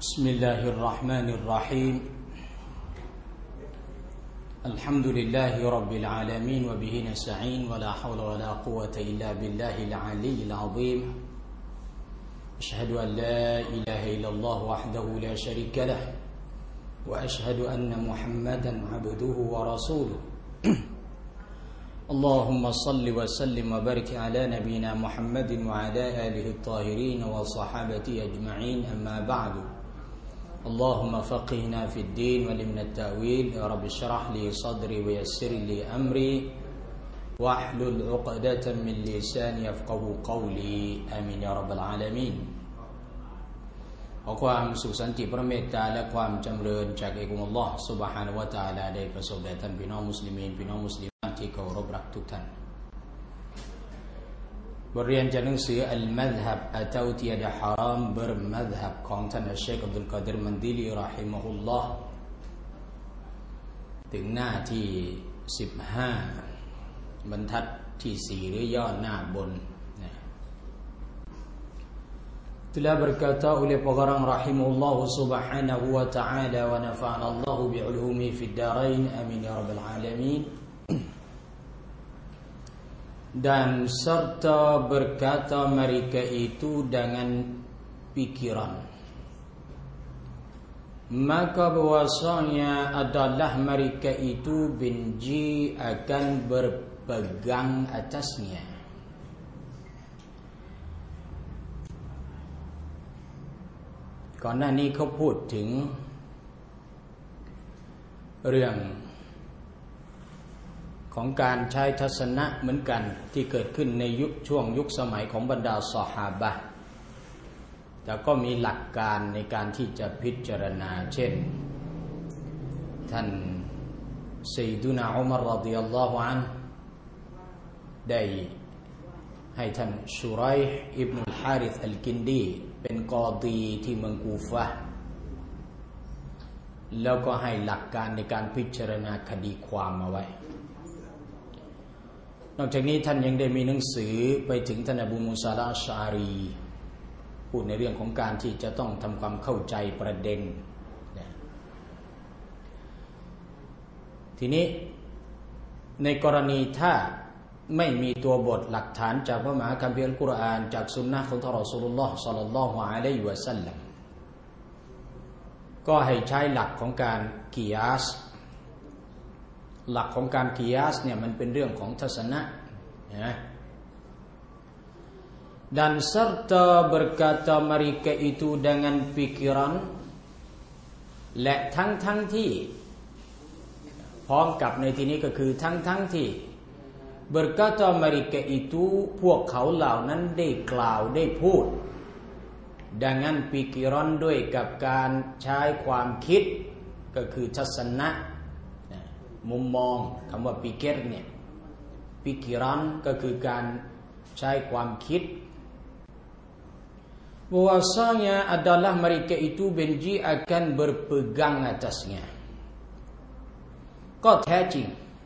بسم الله الرحمن الرحيم الحمد لله رب العالمين وبه نستعين ولا حول ولا قوة إلا بالله العلي العظيم أشهد أن لا إله إلا الله وحده لا شريك له وأشهد أن محمدا عبده ورسوله اللهم صل وسلم وبارك على نبينا محمد وعلى آله الطاهرين وصحابته أجمعين أما بعد اللهم فقهنا في الدين وعلمنا التأويل يا رب اشرح لي صدري ويسر لي أمري واحلل عقدة من لساني يفقهوا قولي آمين يا رب العالمين ขอความสุขสันติพระเมตตาและความจำเริญจากเอกองค์อัลเลาะห์ซุบฮานะฮูวะตะอาลาได้ประสบแด่ท่านพี่น้องมุสลิมีนพี่น้องมุสลิมที่เคารพรักทุกท่านบทเรียนจากหนังสืออัลมัซฮับอะตาวติยะดะฮารามบิรมัซฮับของท่านอัชชัยഖ์อับดุลกอดิรมันดีลีเราะฮิมะฮุลลอฮ์ถึงหน้าที่15บรรทัดที่4หรือย่อหน้าบนtelah berkata oleh pengarang rahimahullah subhanahu wa ta'ala wa nafa'ana Allah bi'ulumi fid darain amin ya rabbal alamin dan serta berkata mereka itu dengan pikiran maka bahwasanya adalah mereka itu benci akan berpegang atasnyaก่อนหน้านี้เขาพูดถึงเรื่องของการใช้ทัศนะเหมือนกันที่เกิดขึ้นในช่วงยุคสมัยของบรรดาซอฮาบะห์แต่ก็มีหลักการในการที่จะพิจารณาเช่นท่านซัยดุนาอุมัรรอฎิยัลลอฮุอันฮุได้ให้ท่านชุรัยห์อิบนุลฮาริษอัลกินดีเป็นกอดีที่เมืองกูฟะห์แล้วก็ให้หลักการในการพิจารณาคดีความเอาไว้นอกจากนี้ท่านยังได้มีหนังสือไปถึงท่านอบูมูซาอัชอารีพูดในเรื่องของการที่จะต้องทำความเข้าใจประเด็นทีนี้ในกรณีถ้าไม่มีตัวบทหลักฐานจากพระมหาคัมภีร์อัลกุรอานจากสุนนะของท่านรอซูลุลลอฮ์ศ็อลลัลลอฮุอะลัยฮิวะซัลลัมก็ให้ใช้หลักของการกิยาสหลักของการกิยาสเนี่ยมันเป็นเรื่องของทัศนะนะ dan serta berkata mereka itu dengan pikiran และทั้งที่พร้อมกับในที่นี้ก็คือทั้งที่ berkata mereka itu พวกเขาเหล่านั้นได้กล่าวได้พูด dengan pikiran ด้วยกับการใช้ความคิดก็คือทัศนะมุมมองคำว่าปิเกรเนี่ยปิกิรันก็คือการใช้ความคิด bahwasanya adalah mereka itu benci akan berpegang atasnya ก็แท้จริง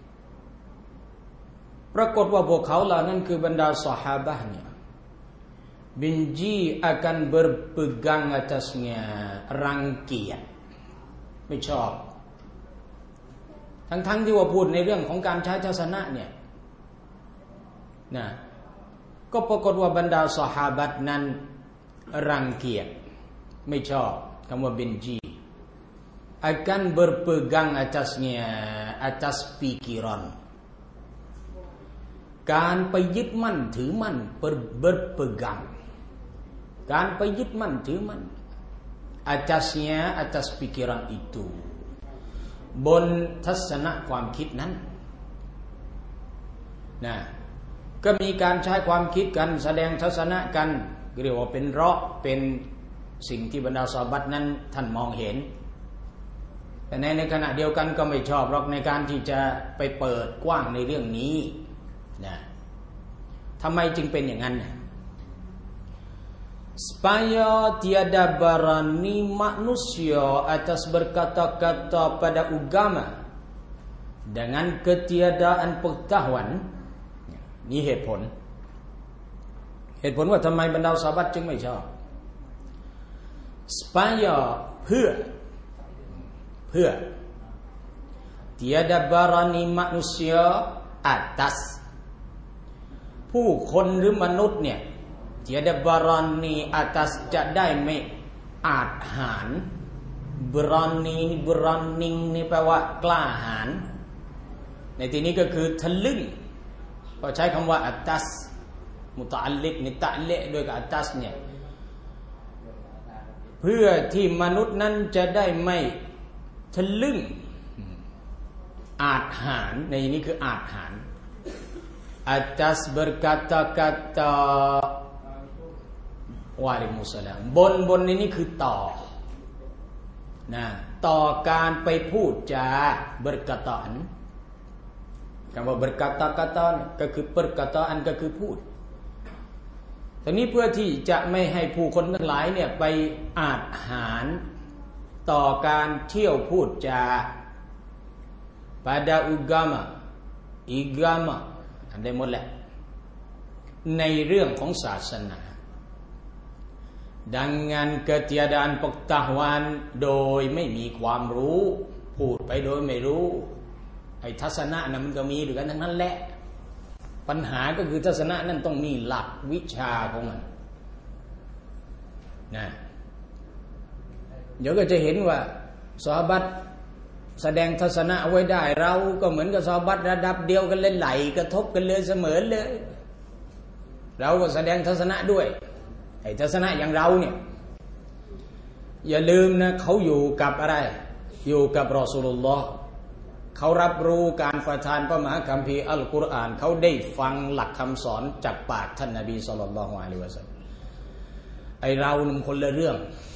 ปรากฏว่าพวกเขาเหล่านั้นคือบรรดาซอฮาบะห์เนี่ย benci akan berpegang atasnya รังเกียจไม่ชอบทั้งที่ว่าพูดในเรื่องของการใช้ทัศนะเนี่ยนะก็ปรากฏว่าบรรดาซอฮาบะห์นั้นรังเกียจไม่ชอบคำว่าเบนจีakan berpegang atasnya atas pikiran การไปยึดมั่นถือมั่น berpegang การไปยึดมั่นถือมั่น atasnya atas pikiran ituบนทัศนะความคิดนั้นนะก็มีการใช้ความคิดกันแสดงทัศนะกันเรียกว่าเป็นเราะห์เป็นสิ่งที่บรรดาซอฮาบะห์นั้นท่านมองเห็นแต่ในขณะเดียวกันก็ไม่ชอบหรอกในการที่จะไปเปิดกว้างในเรื่องนี้นะทำไมจึงเป็นอย่างนั้นsupaya tiada berani manusia atas berkata-kata pada agama dengan ketiadaan pengetahuan นี่เหตุผล เหตุผลว่าทำไมบรรดาซอฮาบะห์จึงไม่ชอบ supaya เพื่อ tiada barani manusia atas ผู้คนหรือมนุษย์เนี่ย tiada barani atas จะได้ไม่อาจหาญ berani berani นี่แปลว่ากล้าหาญในที่นี้ก็คือทะลึ่งก็ใช้คำว่า atas มุตะอัลลิกนี่ตะเลด้วยกับ atas เนี่ยเพื่อที่มนุษย์นั้นจะได้ไม่ทะลึ่งอาจหาญในนี้คืออาจหาญ atas berkata-kata วะอะลัยกุมุสสลามบนนี้คือต่อนะต่อการไปพูดจา berkataan คำว่า berkata-kata ก็คือ perkataan ก็คือพูดทีนี้เพื่อที่จะไม่ให้ผู้คนทั้งหลายเนี่ยไปอาจหาญต่อการเที่ยวพูดจา pada agama ได้หมดแหละในเรื่องของศาสนา dengan ketiadaan pengetahuan โดยไม่มีความรู้พูดไปโดยไม่รู้ไอ้ทัศนะนั้นมันก็มีด้วยกันทั้งนั้นแหละปัญหาก็คือทัศนะนั้นต้องมีหลักวิชาของมันนะเดี๋ยวก็จะเห็นว่าซอฮาบะห์แสดงทัศนะเอาไว้ได้เราก็เหมือนกับซอฮาบะห์ระดับเดียวกันเลยไหลกระทบกันเลยเสมอเลยเราก็แสดงทัศนะด้วยไอ้ทัศนะอย่างเราเนี่ยอย่าลืมนะเขาอยู่กับอะไรอยู่กับรอซูลุลลอฮ์เขารับรู้การประทานพระมหาคัมภีร์อัลกุรอานเขาได้ฟังหลักคำสอนจากปากท่านนบีศ็อลลัลลอฮุอะลัยฮิวะซัลลัมไอ้เราหนึ่งคนละเรื่อง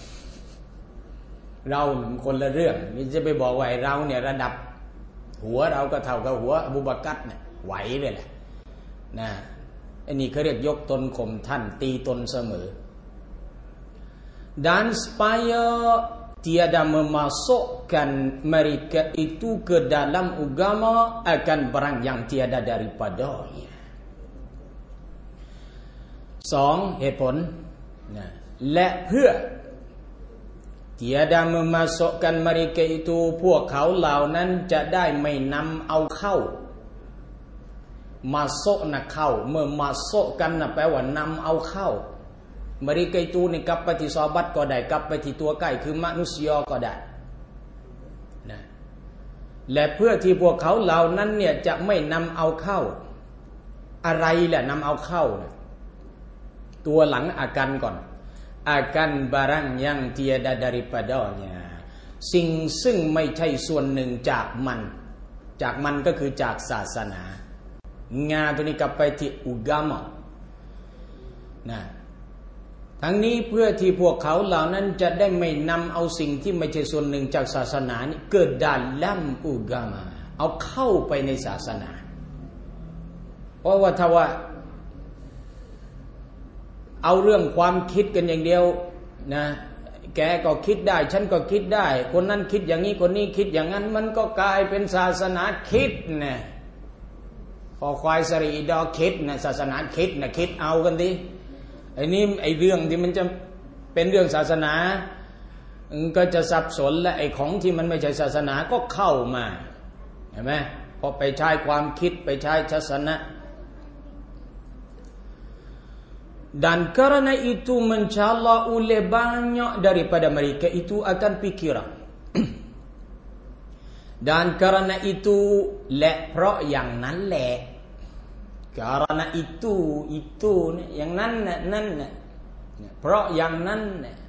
นี่จะไปบอกว่าไอ้เราเนี่ยระดับหัวเราก็เท่ากับหัวอบูบะกัรเนี่ยไหวเลยแหละนะอันนี้เขาเรียกยกตนข่มท่านตีตนเสมอ dan supaya tiada memasukkan mereka itu ke dalam agama akan barang yang tiada daripadanya 2. เหตุผลนะและเพื่อ tiada memasukkan mereka itu พวกเขาเหล่านั้นจะได้ไม่นำเอาเข้าmasuk นะเข้าเมื่อ masuk กันนะแปลว่านำเอาเข้า mereka itu นี่กลับไปที่ซอฮาบะห์ก็ได้กลับไปที่ตัวใกล้คือมนุษยก็ได้นะและเพื่อที่พวกเขาเหล่านั้นเนี่ยจะไม่นำเอาเข้าอะไรแหละนำเอาเข้านะตัวหลังอาการก่อน akan barang yang tiada daripadanya สิ่งซึ่งไม่ใช่ส่วนหนึ่งจากมันก็คือจากศาสนางาตัวนี้กลับไปที่อุกามะนะทั้งนี้เพื่อที่พวกเขาเหล่านั้นจะได้ไม่นำเอาสิ่งที่ไม่ใช่ส่วนหนึ่งจากศาสนานี้เกิดดัลลัมอุกามะเอาเข้าไปในศาสนาเพราะว่าถ้าว่าเอาเรื่องความคิดกันอย่างเดียวนะแกก็คิดได้ฉันก็คิดได้คนนั้นคิดอย่างนี้คนนี้คิดอย่างนั้นมันก็กลายเป็นศาสนาคิดนะพอควายสรีดอคิดนะศาสนาคิดนะคิดเอากันดิไอ้นี่ไอ้เรื่องที่มันจะเป็นเรื่องศาสนาก็จะสับสนและไอ้ของที่มันไม่ใช่ศาสนาก็เข้ามาเห็นไหมพอไปใช้ความคิดไปใช้ทัศนะdan karena itu mencela oleh banyak daripada mereka itu akan pikiran dan karena itu และเพราะอย่างนั้นแหละ karena itu เนี่ยอย่างนั้นน่ะนั่นน่ะเพราะอย่างนั้นน่ะ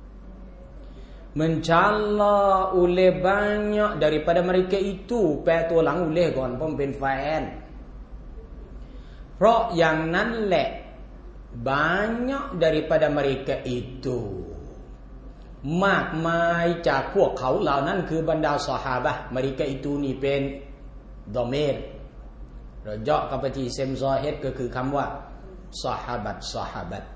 mencela oleh banyak daripada mereka itu แปลตัวหลัง oleh ก่อนเพราะมันเป็นแฟนเพราะอย่างนั้นแหละ banyak daripada mereka itu มากมายจากพวกเขาเหล่านั้นคือบรรดาซอฮาบะห์ mereka itu นี่เป็นดอเมรเราเจาะกับไปที่เซมซอเฮดก็คือคำว่าซอฮาบัต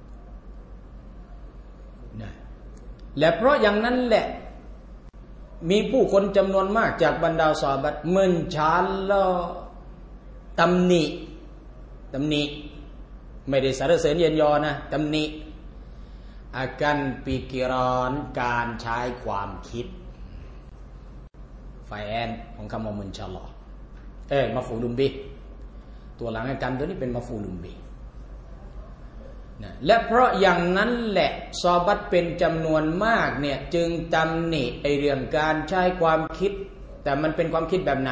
นะและเพราะอย่างนั้นแหละมีผู้คนจำนวนมากจากบรรดาซอฮาบะห์mencela ตำหนิไม่ได้สรรเสริญเยินยอนะตำหนิ akan pikiran การใช้ความคิดไฟแอนของคำว่ามุนชะลอมาฟูลุมบิตัวหลังกันตัวนี้เป็นมาฟูลุมบินะและเพราะอย่างนั้นแหละซอบัตเป็นจำนวนมากเนี่ยจึงตำหนิไอเรื่องการใช้ความคิดแต่มันเป็นความคิดแบบไหน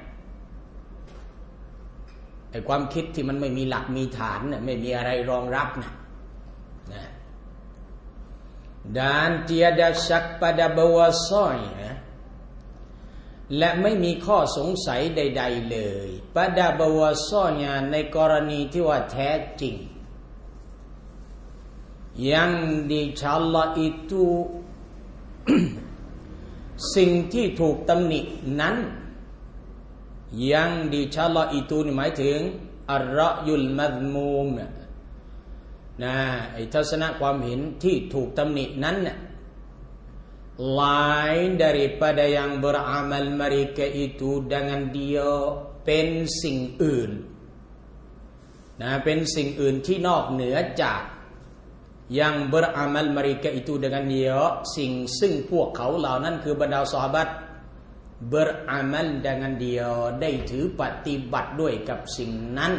ไอความคิดที่มันไม่มีหลักมีฐานน่ะไม่มีอะไรรองรับนะ dan tiada syak pada bahwasanya และไม่มีข้อสงสัยใดๆเลย pada bahwasanya ในกรณีที่ว่าแท้จริง yang dicela itu สิ่งที่ถูกตำหนินั้น yang dicela itu นี่หมายถึงอัรรอยุลมัซมูมนะไอ้ทัศนะความเห็นที่ถูกตำหนินั้นน่ะ lain daripada yang beramal mereka itu dengan dia เป็นสิ่งอื่นนะเป็นสิ่งอื่นที่นอกเหนือจาก yang beramal mereka itu dengan dia สิ่งซึ่งพวกเขาเหล่านั้นคือบรรดาซอฮาบะห์ beramal dengan dia ได้ถือปฏิบัติด้วยกับสิ่งนั้น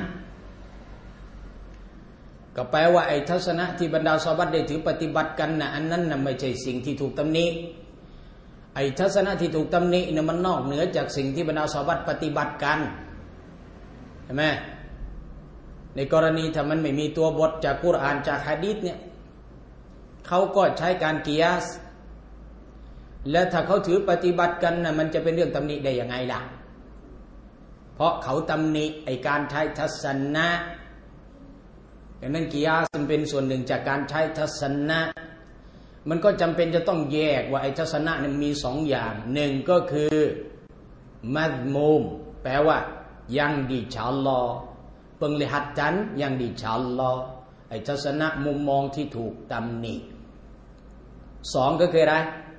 ก็แปลว่าไอ้ทัศนะที่บรรดาซอฮาบะห์ได้ถือปฏิบัติกันน่ะอันนั้นน่ะไม่ใช่สิ่งที่ถูกตำหนิไอ้ทัศนะที่ถูกตำหนิเนี่ยมันนอกเหนือจากสิ่งที่บรรดาซอฮาบะห์ปฏิบัติกันใช่ไหมในกรณีถ้ามันไม่มีตัวบทจากกุรอานจากหะดีษเนี่ยเขาก็ใช้การกิยาสและถ้าเขาถือปฏิบัติกันน่ะมันจะเป็นเรื่องตำหนิได้ยังไงล่ะเพราะเขาตำหนิไอ้การใช้ทัศนะดังนั้นกิยาสเป็นส่วนหนึ่งจากการใช้ทัศนะมันก็จำเป็นจะต้องแยกว่าไอ้ทัศนะนั้นมีสองอย่างหนึ่งก็คือมัซมูมแปลว่ายังดิฉัลลอpenglihatan yang dicela ไอ้ทัศนะมุมมองที่ถูกตำหนิสองก็คืออะไร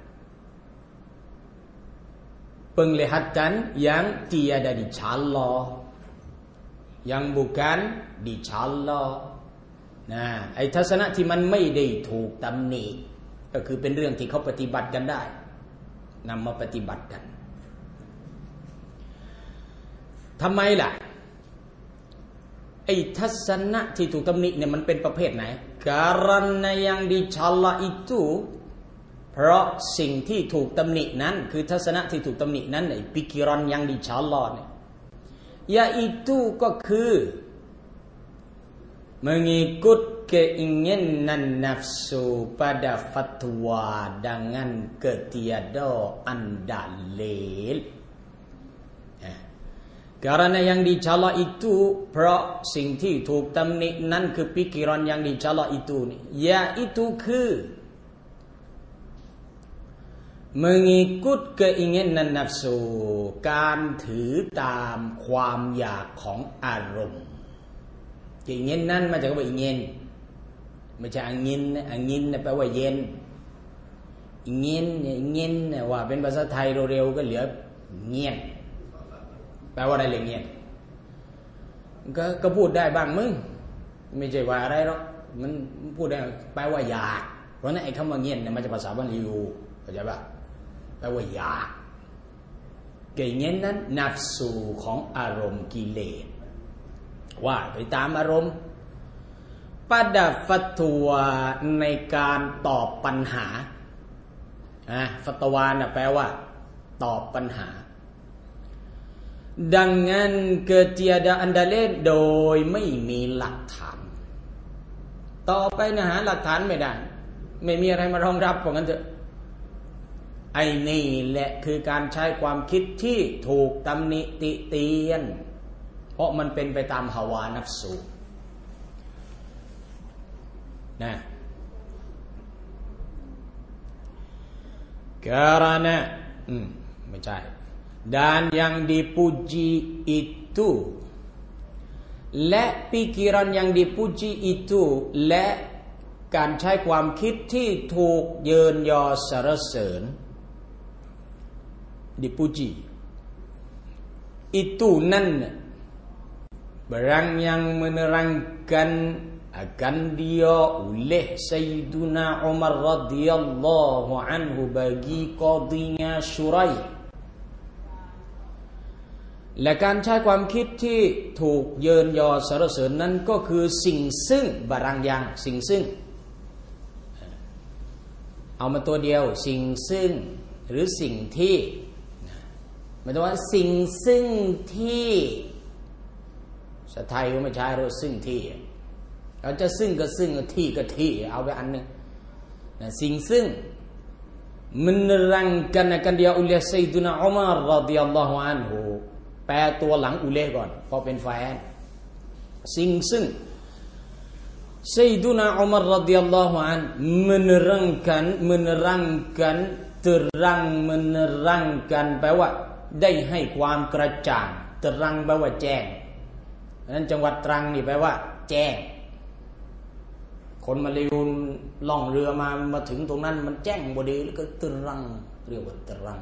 penglihatan yang tiada dicela yang bukan dicelaนะไอ้ทัศนะที่มันไม่ได้ถูกตำหนิก็คือเป็นเรื่องที่เขาปฏิบัติกันได้นำมาปฏิบัติกันทำไมล่ะไอ้ทัศนะที่ถูกตำหนิเนี่ยมันเป็นประเภทไหน karena yang dicela itu เพราะสิ่งที่ถูกตำหนินั้นคือทัศนะที่ถูกตำหนินั้นไอ้ pikiran yang dicela เนี่ย yaitu ก็คือmengikut keinginan nafsu pada fatwa dengan ketiadaan dalil karena yang dicela itu เพราะสิ่งที่ถูกตำหนินั้นคือปิกิรอนyang dicela itu นี่ yaitu คือ mengikut keinginan nafsu การถือตามความอยากของอารมณ์ingin นั้นมาจากคำว่า ingin ไม่ใช่ angin angin แปลว่าเย็น ingin ingin ว่าเป็นภาษาไทยเร็วๆก็เหลือเงียนแปลว่าอะไรเลยเงียนก็พูดได้บ้างมึงไม่ใช่ว่าอะไรหรอกมันพูดได้แปลว่าอยากเพราะนั้นไอ้คำว่าเงียนเนี่ยมันจะภาษาบาลีเข้าใจป่ะแปลว่าอยากเกี่ยงเงี้ยนั้นนัฟสูของอารมณ์กิเลสว่าไปตามอารมณ์pada fatwa ในการตอบปัญหาฟัตวาน่ะแปลว่าตอบปัญหา dengan ketiadaan dalil โดยไม่มีหลักฐานต่อไปนะหาหลักฐานไม่ได้ไม่มีอะไรมารองรับเพราะงั้นเถอะไอ้นี่แหละคือการใช้ความคิดที่ถูกตำหนิติเตียนเพราะมันเป็นไปตามฮาวานัฟสูนะ karena ไม่ใช่ dan yang dipuji itu และปิกิรันyang dipuji itu และการใช้ความคิดที่ถูกเยินยอสรรเสริญ dipuji itu นั่นbarang yang menerangkan akan dia oleh Sayyiduna Umar radhiyallahu anhu bagi qadhinya Shuraih และการใช้ความคิดที่ถูกเยินยอสรรเสริญนั้นก็คือสิ่งซึ่งบารางอย่างสิ่งซึ่งเอามาตัวเดียวสิ่งซึ่งหรือสิ่งที่หมายถึงว่าสิ่งซึ่งที่ภาษาไทยก็ไม่ใช้เราซึ่งที่เราจะซึ่งก็ซึ่งที่ก็ที่เอาไปอันนึงสิ่งซึ่งmenerangkan akan dia oleh Sayyidina Umar radhiyallahu anhu แปลตัวหลังอุเลก่อนพอเป็นแฟนสิ่งซึ่ง Sayyidina Umar radhiyallahu anhu menerangkan menerangkan แปลว่าได้ให้ความกระจ่างตรังแปลว่าแจ้งนั้นจังหวัดตรังนี่แปลว่าแจ้งคนมาเลวล่องเรือมาถึงตรงนั้นมันแจ้งบ่ดีแล้วก็ตรังเรียกว่าตรัง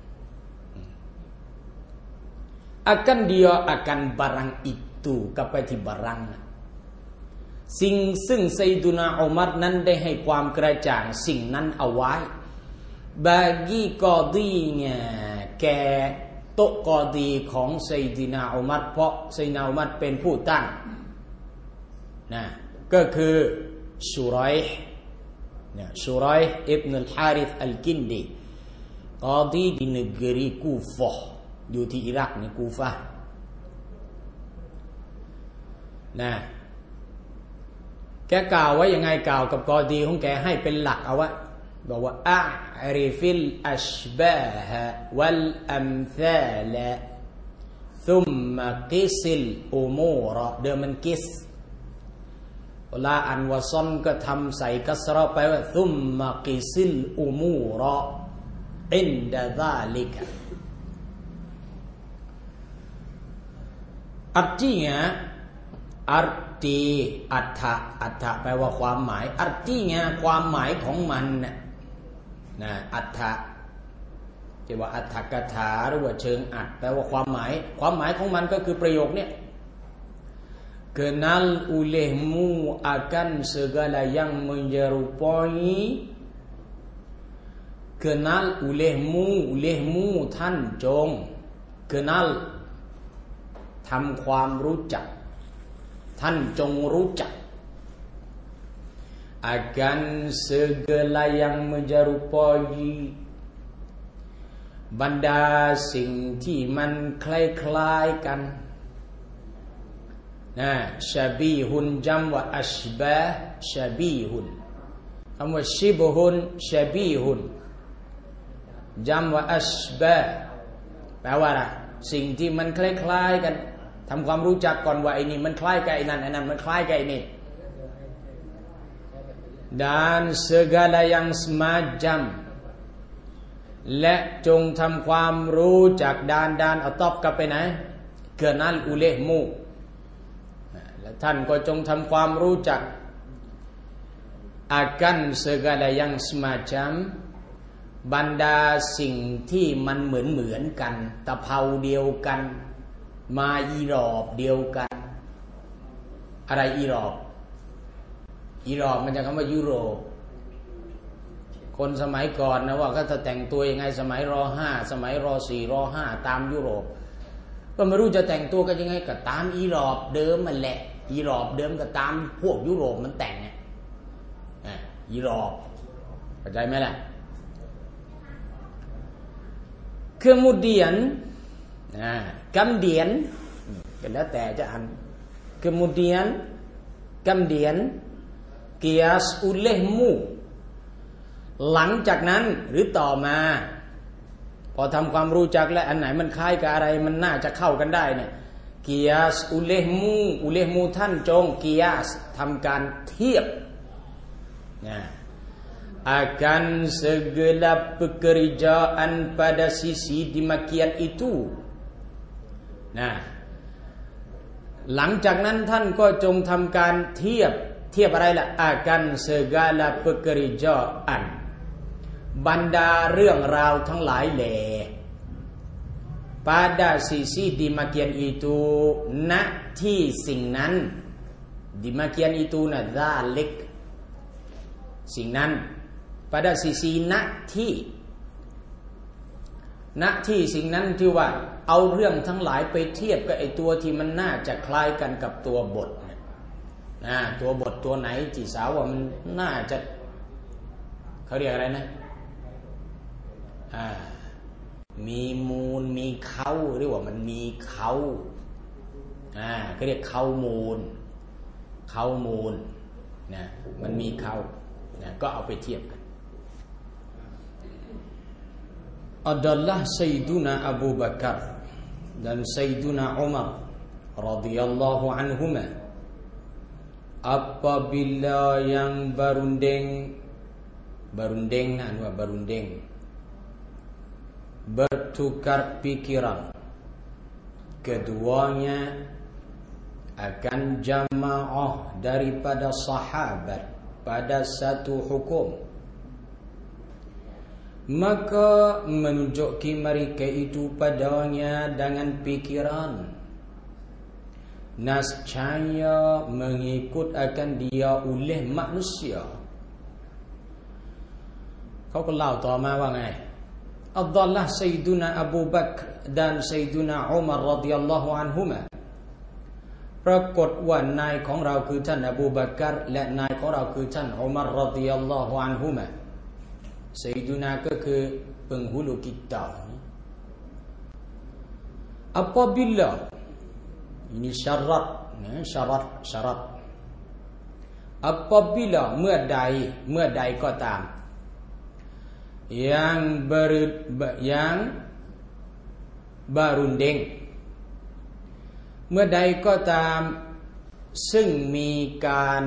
akan dia akan barang itu กลับไปที่บารางสิ่งซึ่งไซดุนาอุมัรนั้นได้ให้ความกระจ่างสิ่งนั้นเอาไว้ bagi qadhinya แก่โต๊ะกอดีของไซดินาอุมัรเพราะไซดินาอุมัรเป็นผู้ตั้งนะก็คือชูไรห์เนี่ยชูไรห์อิบนุลฮาริษอัลกินดีกอดีdi negeri Kufah อยู่ที่อิรักในกูฟะห์นะแกกล่าวไว้ยังไงกล่าวกับกอดีของแกให้เป็นหลักเอาไว้บอกว่าอะริฟิลอัชบาฮะวัลอัมซาลซุมมะกิซิลอุมูรเดิมมันกิสเวลาอันวะซอนก็ทำใส่กัสเราะไปว่าซุมมะกิซิลอุมูรอินดะซาลิกะ artinya arti อัฏฐะแปลว่าความหมาย artinya ความหมายของมันนะอัฏฐะที่ว่าอัฏฐกถาหรือว่าเชิงอัฏแปลว่าความหมายของมันก็คือประโยคนี้ kenal olehmu akan segala yang menyerupai kenal olehmu ท่านจง kenal ทำความรู้จักท่านจงรู้จัก akan segala yang menyerupai บรรดาสิ่งที่มันคล้ายๆกันนะชาบีฮุนจำว่าอัชบะชาบีฮุนคำว่าชิบฮุนชาบีฮุนจำว่าอัชบะแปลว่าอะไรสิ่งที่มันคล้ายๆกันทำความรู้จักก่อนว่าไอ้นี่มันคล้ายกับไอ้นั่นไอ้นั่นมันคล้ายกับไอ้นี่dan segala yang semacam และจงทำความรู้จักดานเอาตอบกลับไปไหนเกินัลอุเลมูและท่านก็จงทำความรู้จัก akan segala yang semacam บรรดาสิ่งที่มันเหมือนกันตะเภาเดียวกันมาอีรอบเดียวกันอะไรอีรอบมันจะคำว่ายุโรปคนสมัยก่อนนะว่าเขาจะแต่งตัวยังไงสมัยร.5 สมัยร.4 ร.5 ตามยุโรปก็ไม่รู้จะแต่งตัวกันยังไงก็ตามอีรอบเดิมมันแหละอีรอบเดิมก็ตามพวกยุโรปมันแต่งอีรอบเข้าใจไหมล่ะkemudian kemudian ก็แล้วแต่จะอ่าน kemudian qiyas olehmu หลังจากนั้นหรือต่อมาพอทำความรู้จักและอันไหนมันคล้ายกับอะไรมันน่าจะเข้ากันได้เนี่ย qiyas olehmu ท่านจง qiyas ทำการเทียบakan segala pekerjaan pada sisi demikian itu นะหลังจากนั้นท่านก็จงทำการเทียบอะไรล่ะ akan segala pekerjaan บรรดาเรื่องราวทั้งหลายแหล่ pada sisi demikian itu ณที่สิ่งนั้น demikian itu dzalik สิ่งนั้น pada sisi ณที่สิ่งนั้นที่ว่าเอาเรื่องทั้งหลายไปเทียบกับไอ้ตัวที่มันน่าจะคล้ายกันกับตัวบทตัวบทตัวไหนที่สาวว่ามันน่าจะเขาเรียกอะไรนะมีมูลมีเขาหรือว่ามันมีเขาเขาเรียกเขามูลนะมันมีเขานะก็เอาไปเทียบกันadalah Sayyiduna Abu Bakar dan Sayyiduna Umar radhiyallahu anhuma apabila yang berunding bertukar pikiran keduanya akan jamaah daripada sahabat pada satu hukum, maka menunjuki mereka itu padanya dengan pikiran nascaya mengikut akan dia oleh manusia. เขาก็เล่าต่อมาว่าไงอัลลอฮ์ Sayyiduna Abu Bakr dan Sayyiduna Umar radhiyallahu anhuma ปรากฏว่านายของเราคือท่านอบูบักรและนายของเราคือท่านอุมัรรอฎิยัลลอฮุอันฮุมะSayyiduna ก็คือ penghulu kita apabila ini syarat apabila เมื่อใดก็ตามyang berunding เมื่อใดก็ตามซึ่งมีการ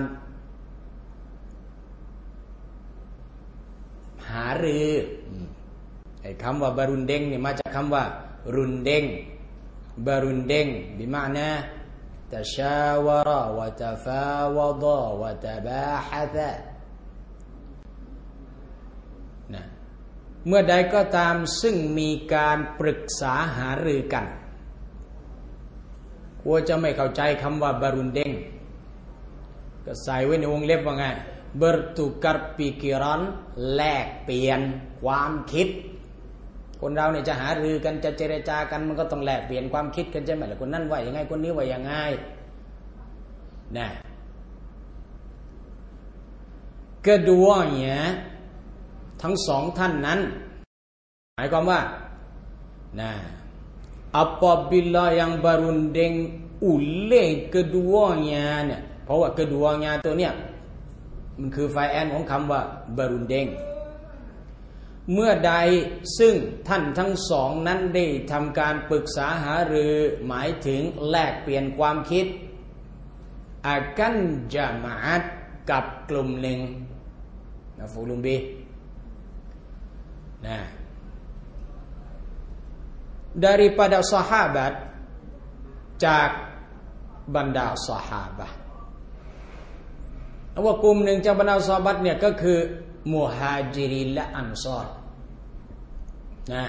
หารือไอ้คำว่าบารุนเด้งนี่มาจากคำว่ารุนเด้งบารุนเด้งบิมานะตะชาวะระวะตะฟาวะฎะวะตะบาฮะซะนะเมื่อใดก็ตามซึ่งมีการปรึกษาหารือกันกลัวจะไม่เข้าใจคำว่าบารุนเด้งก็ใส่ไว้ในวงเล็บว่าไงbertukar pikiran แลกเปลี่ยนความคิดคนเราเนี่ยจะหารือกันจะเจรจากันมันก็ต้องแลกเปลี่ยนความคิดกันใช่ไหมล่ะคนนั้นว่าอย่างไงคนนี้ว่าอย่างไงนะ keduanya ทั้งสองท่านนั้นหมายความว่านะ apabila yang berunding oleh keduanya เนี่ยเพราะว่า keduanya ตัวเนี้ยมันคือไฟแอนของคำว่าบารุนเด้งเมื่อใดซึ่งท่านทั้งสองนั้นได้ทำการปรึกษาหารือหมายถึงแลกเปลี่ยนความคิดอากันจะมาอัดกับกลุ่มหนึ่งนะฟูลุมบีนะ daripada sahabat จากบรรดาซอฮาบะห์ว่ากลุ่มหนึ่งจากบรรดาซอฮาบะห์เนี่ยก็คือมุฮาจิรินและอันซอรนะ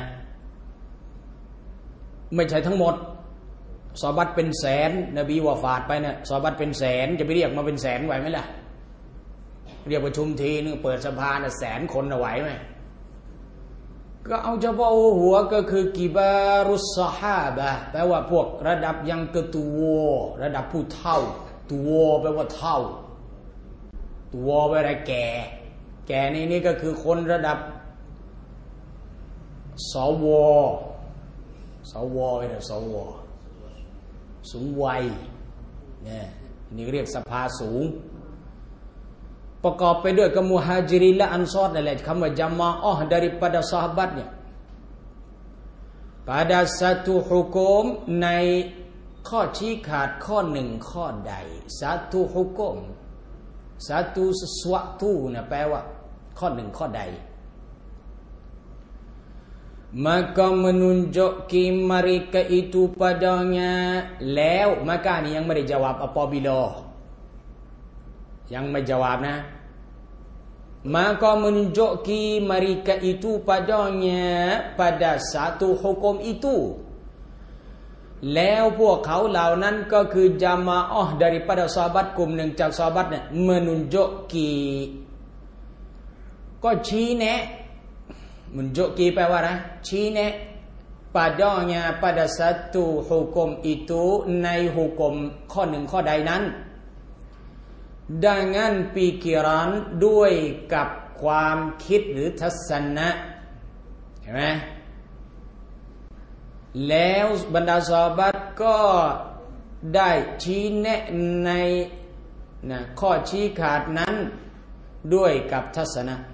ไม่ใช่ทั้งหมดซอฮาบะห์เป็นแสนนบีวะฟาตไปเนี่ยซอฮาบะห์เป็นแสนจะไปเรียกมาเป็นแสนไหวไหมล่ะเรียกประชุมทีนึงเปิดสภาน่ะแสนคนไหวไหมก็เอาเฉพาะหัวก็คือกิบารุสซอฮาบะห์แปลว่าพวกระดับยังกะตูระดับผู้เฒ่าตัวแปลว่าเฒ่าตัวแปลว่าแก่ในนี้ก็คือคนระดับสวสูงวัยเนี่ยนี่เรียกสภาสูงประกอบไปด้วยกับมุฮาจิรินและอันซอรนั่นแหละคำว่าญะมาอะห์daripada sahabatเนี่ย pada satu hukum ในข้อชี้ขาดข้อหนึ่งข้อใด satu hukum satu sesuatu นะแปลว่าข้อหนึ่งข้อใด maka menunjuki mereka itu padanya แล้ว maka นี่ยังไม่ได้จาวบ apabila yang menjawab nah maka menunjuki mereka itu padanya pada satu hukum itu แล้วพวกเขาเหล่านั้นก็คือจามาอะห์daripada sahabatกลุ่มหนึ่งจากซอฮาบะห์เนี่ย menunjuki ก็ชี้แนะ menunjuki แปลว่าอะไรชี้แนะ padanya pada satu hukum itu ใน hukum ข้อหนึ่งข้อใดนั้น dengan pikiran ด้วยกับความคิดหรือทัศนะเห็นไหมแล้วบรรดาซอฮาบะห์ก็ได้ชี้แนะในข้อชี้ขาดนั้นด้วยกับทัศนะ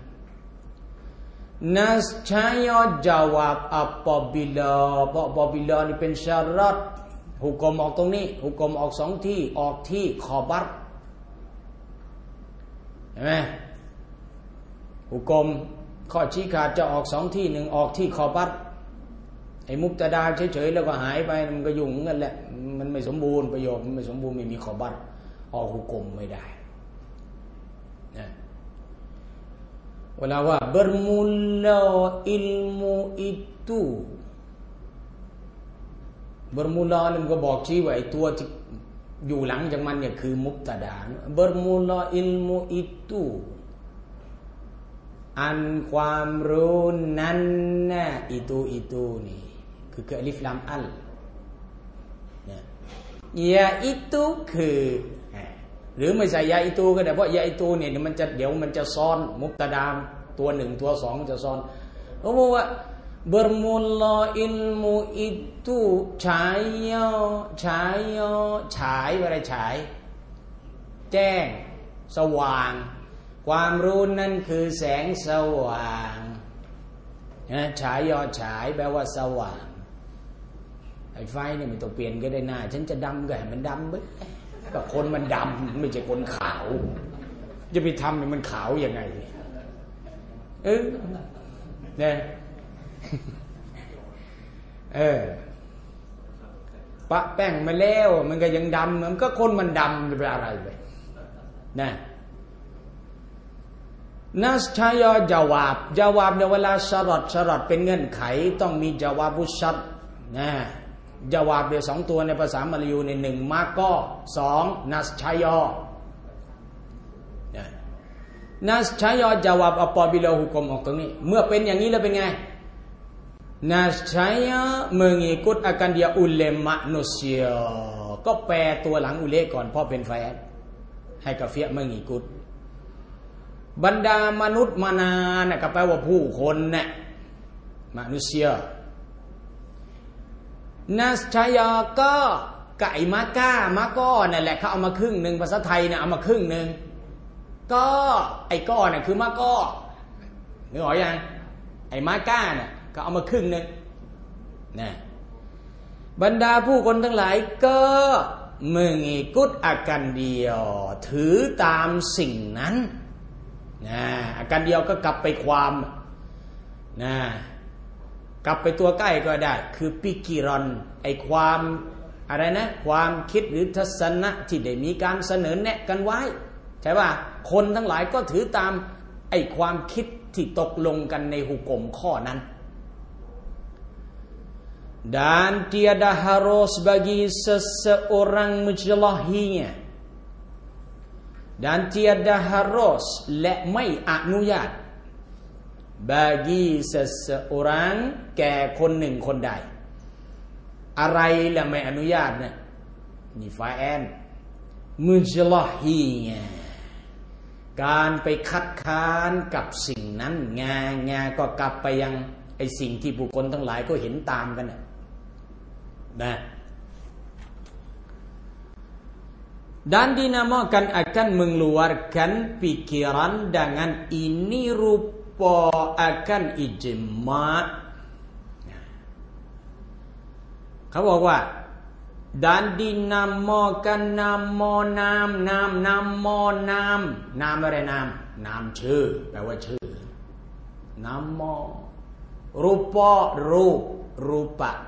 nascaya jawab apabila นี่เป็นชารัตหุกมออกตรงนี้หุกมออกสองที่ออกที่ขอบัตเห็นไหมหุกมข้อชี้ขาดจะออกสองที่หนึ่งออกที่ขอบัตไอ้มุบตะดาเฉยๆแล้วก็หายไปมันก็ยุ่งกันแหละมันไม่สมบูรณ์ประโยคมันไม่สมบูรณ์ไม่มีขอบัตออกหุกมไม่ได้นะเวลาว่า bermula ilmu itu bermula นี่มันก็บอกชี้ว่าไอ้ตัวที่อยู่หลังจากมันเนี่ยคือมุบตะดา bermula ilmu itu อันความรู้นั้นน่ะituนี่คืออัลิฟลามอัลเนี่ยยาอิตุคือหรือไม่ใช่ยาอิตูก็ได้เพราะยาอิตูเนี่ยมันจะเดี๋ยวมันจะซ้อนมุบตะดามตัวหนึ่งตัวสองมันจะซ้อนเขาบอกว่า bermula ilmu itu ฉายอะไรฉายแจ้งสว่างความรู้นั่นคือแสงสว่างนะฉายแปลว่าสว่างไอ้ไฟเนี่ยมันต้องเปลี่ยนก็ได้หน้าฉันจะดำก็ให้มันดำไปก็คนมันดำไม่ใช่คนขาวจะไปทำให้มันขาวยังไงเนี่ยปะแป้งมาแล้วมันก็ยังดำมันก็คนมันดำเป็นอะไรไปนะนัสชายจาวาบเนี่ยเวลาชารัตเป็นเงื่อนไขต้องมีจาวาบุชัดนะจาวาบเดี๋ยวสองตัวในภาษามลายูในหนึ่งมาก็สองนัสชายนัสชายจาวาบอัปปะบิลาหุกมออกตรงนี้เมื่อเป็นอย่างนี้แล้วเป็นไงนัสชาย mengikut akan dia oleh manusia ก็แปลตัวหลังอุเลก่อนเพราะเป็นไฟให้กาเฟีย mengikut บรรดามนุษย์มานาเนี่ยก็แปลว่าผู้คนเนี่ยมนุษย์นัสชายาก็ไก่มาก้อนั่นแหละเขาเอามาครึ่งหนึ่งภาษาไทยเนี่ยเอามาครึ่งหนึ่งก็ไอ้ก้อเนี่ยคือมาก้อนึกออกยังไอ้มาก้าเนี่ยก็เอามาครึ่งหนึ่งนะบรรดาผู้คนทั้งหลายก็mengikut akan dia ถือตามสิ่งนั้นนะอาการเดียวก็กลับไปความนะกลับไปตัวใกล้ก็ได้คือปิกิรอนไอความอะไรนะความคิดหรือทัศนะที่ได้มีการเสนอแนะกันไว้ใช่ป่ะคนทั้งหลายก็ถือตามไอความคิดที่ตกลงกันในหุกมข้อนั้น dan tiada harus bagi seseorang menjelahinya dan tiada harus และไม่อนุญาต bagi seseorang แก่คนหนึ่งคนใดอะไรล่ะไม่อนุญาตเนี่ยนี่ฟาแอนmenjelahinya การไปคัดค้านกับสิ่งนั้นงาก็กลับไปยังไอสิ่งที่บุคคลทั้งหลายก็เห็นตามกันนะdan dinamakan akan mengeluarkan pikiran dengan ini rupa akan ijma เขาบอกว่า dan dinamakan นามอะไรนามชื่อแปลว่าชื่อนามรูปะ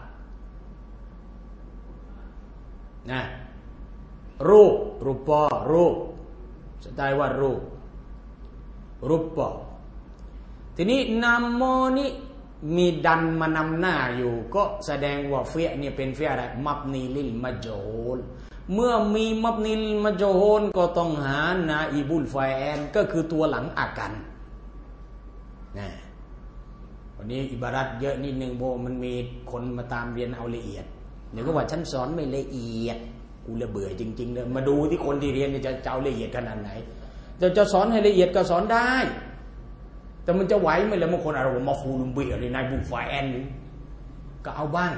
นะรูปสไตล์ว่ารูปทีนี้นามโมนี่มีดันมานำหน้าอยู่ก็แสดงว่าเฟียเนี่ยเป็นเฟียอะไรมับนีลิลมัจโฮลเมื่อมีมับนีลิลมัจโฮลก็ต้องหานาอิบุลไฟแอนก็คือตัวหลังอากันนะวันนี้อิบารัตเยอะนิดนึงโบมันมีคนมาตามเรียนเอาละเอียดเดี๋ยวก็ว่าฉันสอนไม่ละเอียดกูละเบื่อจริงๆเลยมาดูที่คนที่เรียนจะเอาละเอียดขนาดไหนจะสอนให้ละเอียดก็สอนได้แต่มันจะไหวไหมล่ะบางคนอะไรมาฟูลุมเบียเลยนายบุฟาแอนนี่ก็เอาบ้าง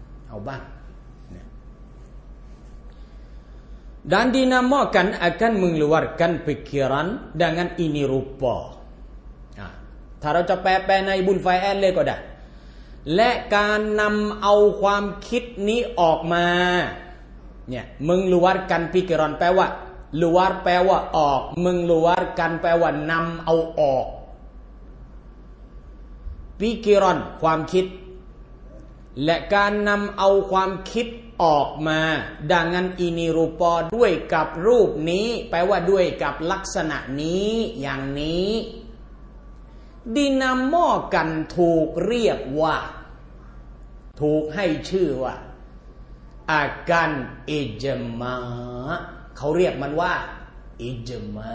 dan dinamakan akan mengeluarkan pikiran dengan ini rupa ถ้าเราจะแปลในบุลไฟแอนเลยก็ได้และการนำเอาความคิดนี้ออกมาเนี่ยมึงลุวารกันพิกิรอนแปลว่าลุวารแปลว่าออกมึงลุวารกันแปลว่านำเอาออกพิกิรอนความคิดและการนำเอาความคิดออกมาดังนั้นอินิรูปอด้วยกับรูปนี้แปลว่าด้วยกับลักษณะนี้อย่างนี้ดินาโมกันถูกเรียกว่าถูกให้ชื่อว่าอาการอิจมาเขาเรียกมันว่าอิจมา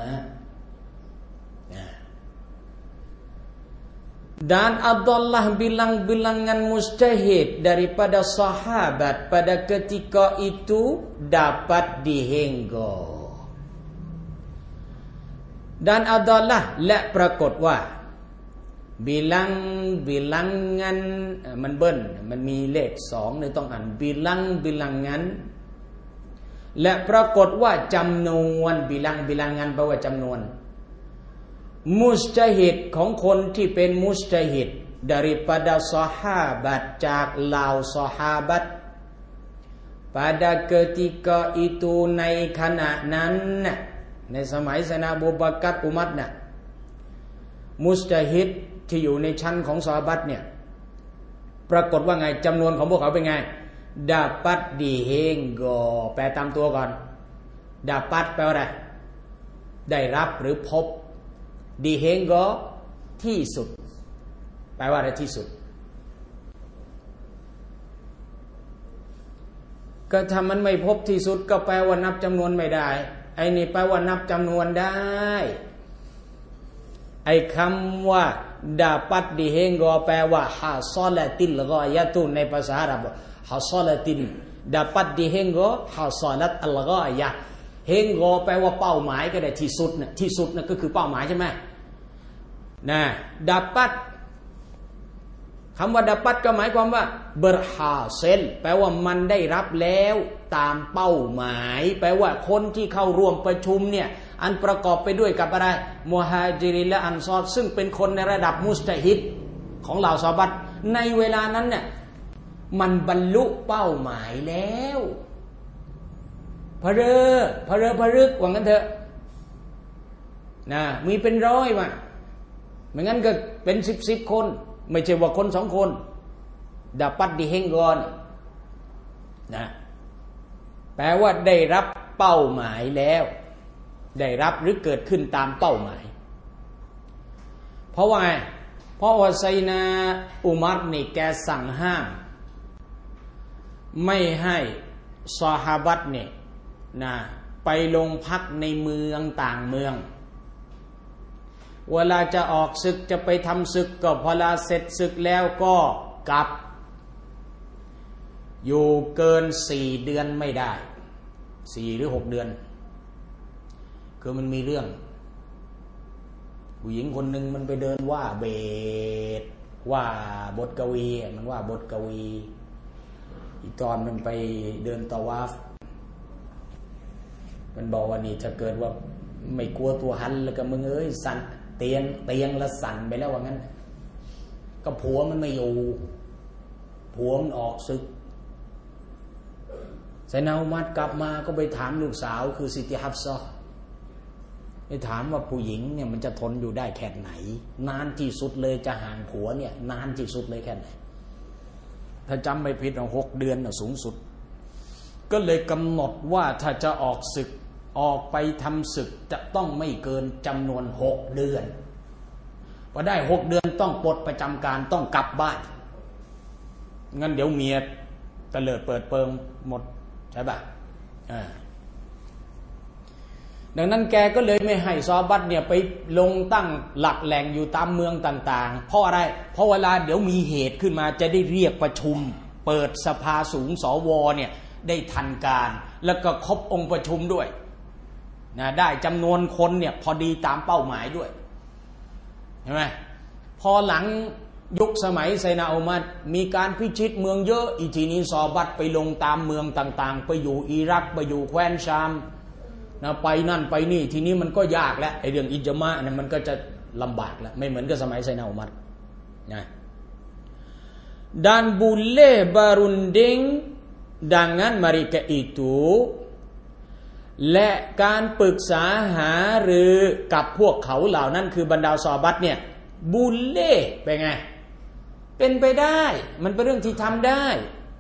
dan Abdullah bilang-bilangan mujtahid daripada sahabat pada ketika itu dapat dihenggo dan Abdullah และปรากฏว่าbilangan มันเบิ้ลมันมีเลข2เลยต้องอ่านbilangan และปรากฏว่าจำนวนbilangan แปลว่าจำนวนมุจตะฮิดของคนที่เป็นมุจตะฮิด daripada sahabat จากเหล่าซอฮาบัต pada ketika itu ในขณะนั้นในสมัยซะนะอบูบักรอุมัรน่ะมุจตะฮิดที่อยู่ในชั้นของซอฮาบัตเนี่ยปรากฏว่าไงจำนวนของพวกเขาเป็นไง dapat dihenggo แปลตามตัวก่อน dapat แปลว่าอะไรได้รับหรือพบดีเฮงก็ที่สุดแปลว่าอะไรที่สุดก็ถ้ามันไม่พบที่สุดก็แปลว่านับจำนวนไม่ได้ไอ้นี่แปลว่านับจำนวนได้ไอ้คำว่าดาปัดดีเฮงก็แปลว่าฮาซอลติลกอยะตุในภาษาอาหรับฮาซอลตินดาปัดดีเฮงก็ฮาซอลัตอัลกอยะเฮงโกแปลว่าเป้าหมายก็ได้ที่สุดน่ะที่สุดน่ะก็คือเป้าหมายใช่ไหมนะดับปัดคำว่าดับปัดก็หมายความว่าเบอร์ฮาเซนแปลว่ามันได้รับแล้วตามเป้าหมายแปลว่าคนที่เข้าร่วมประชุมเนี่ยอันประกอบไปด้วยกับอะไรมุฮาจิรินและอันซอรซึ่งเป็นคนในระดับมุสตะฮิดของเหล่าซอฮาบะห์ในเวลานั้นเนี่ยมันบรรลุเป้าหมายแล้วพะรึกว่างั้นเถอะนะมีเป็นร้อยมาไม่งั้นก็เป็น10คนไม่ใช่ว่าคน2คนดาปัดดิเฮงกอนนะแปลว่าได้รับเป้าหมายแล้วได้รับหรือเกิดขึ้นตามเป้าหมายเพราะว่าไซนาอุมัรนี่แกสั่งห้ามไม่ให้ซอฮาบัตเนี่ยนะไปลงพักในเมืองต่างเมืองเวลาจะออกศึกจะไปทำศึกก็พอลาเสร็จศึกแล้วก็กลับอยู่เกิน4 เดือนไม่ได้4 หรือ 6 เดือนคือมันมีเรื่องผู้หญิงคนหนึ่งมันไปเดินว่าเบสว่าบทกวีมันว่าบทกวีอีตอนมันไปเดินตะวาฟมันบอกว่านี่ถ้าเกิดว่าไม่กลัวตัวหันแล้วก็มึงเอ้ยสั่นเตียงละสั่นไปแล้วว่างั้นก็ผัวมันไม่อยู่ผัวมันออกศึกไซนาอุมัรกลับมาก็ไปถามลูกสาวคือซิติฮับซอไปถามว่าผู้หญิงเนี่ยมันจะทนอยู่ได้แค่ไหนนานที่สุดเลยจะห่างผัวเนี่ยนานที่สุดเลยแค่ไหนถ้าจำไม่ผิด6 เดือนสูงสุดก็เลยกำหนดว่าถ้าจะออกศึกออกไปทำศึกจะต้องไม่เกินจำนวน6 เดือนพอได้6 เดือนต้องปลดประจำการต้องกลับบ้านงั้นเดี๋ยวเมียตะเลิดเปิดเปิงหมดใช่ป่ะดังนั้นแกก็เลยไม่ให้ซอบัตเนี่ยไปลงตั้งหลักแหล่งอยู่ตามเมืองต่างๆเพราะอะไรเพราะเวลาเดี๋ยวมีเหตุขึ้นมาจะได้เรียกประชุมเปิดสภาสูงสวเนี่ยได้ทันการแล้วก็ครบองค์ประชุมด้วยนะได้จำนวนคนเนี่ยพอดีตามเป้าหมายด้วยใช่ไหมพอหลังยุคสมัยไซนาอุมัดมีการพิชิตเมืองเยอะอีทีนี้ซอบัตไปลงตามเมืองต่างๆไปอยู่อิรักไปอยู่แคว้นชามนะไปนั่นไปนี่ทีนี้มันก็ยากแล้วไอ้เรื่องอิจมะเนี่ยมันก็จะลำบากแล้วไม่เหมือนกับสมัยไซนาอุมัดนะdan boleh berunding dengan mereka itu และการปรึกษาหารือกับพวกเขาเหล่านั้นคือบรรดาซอบัตเนี่ยบุลเล่เป็นไงเป็นไปได้มันเป็นเรื่องที่ทำได้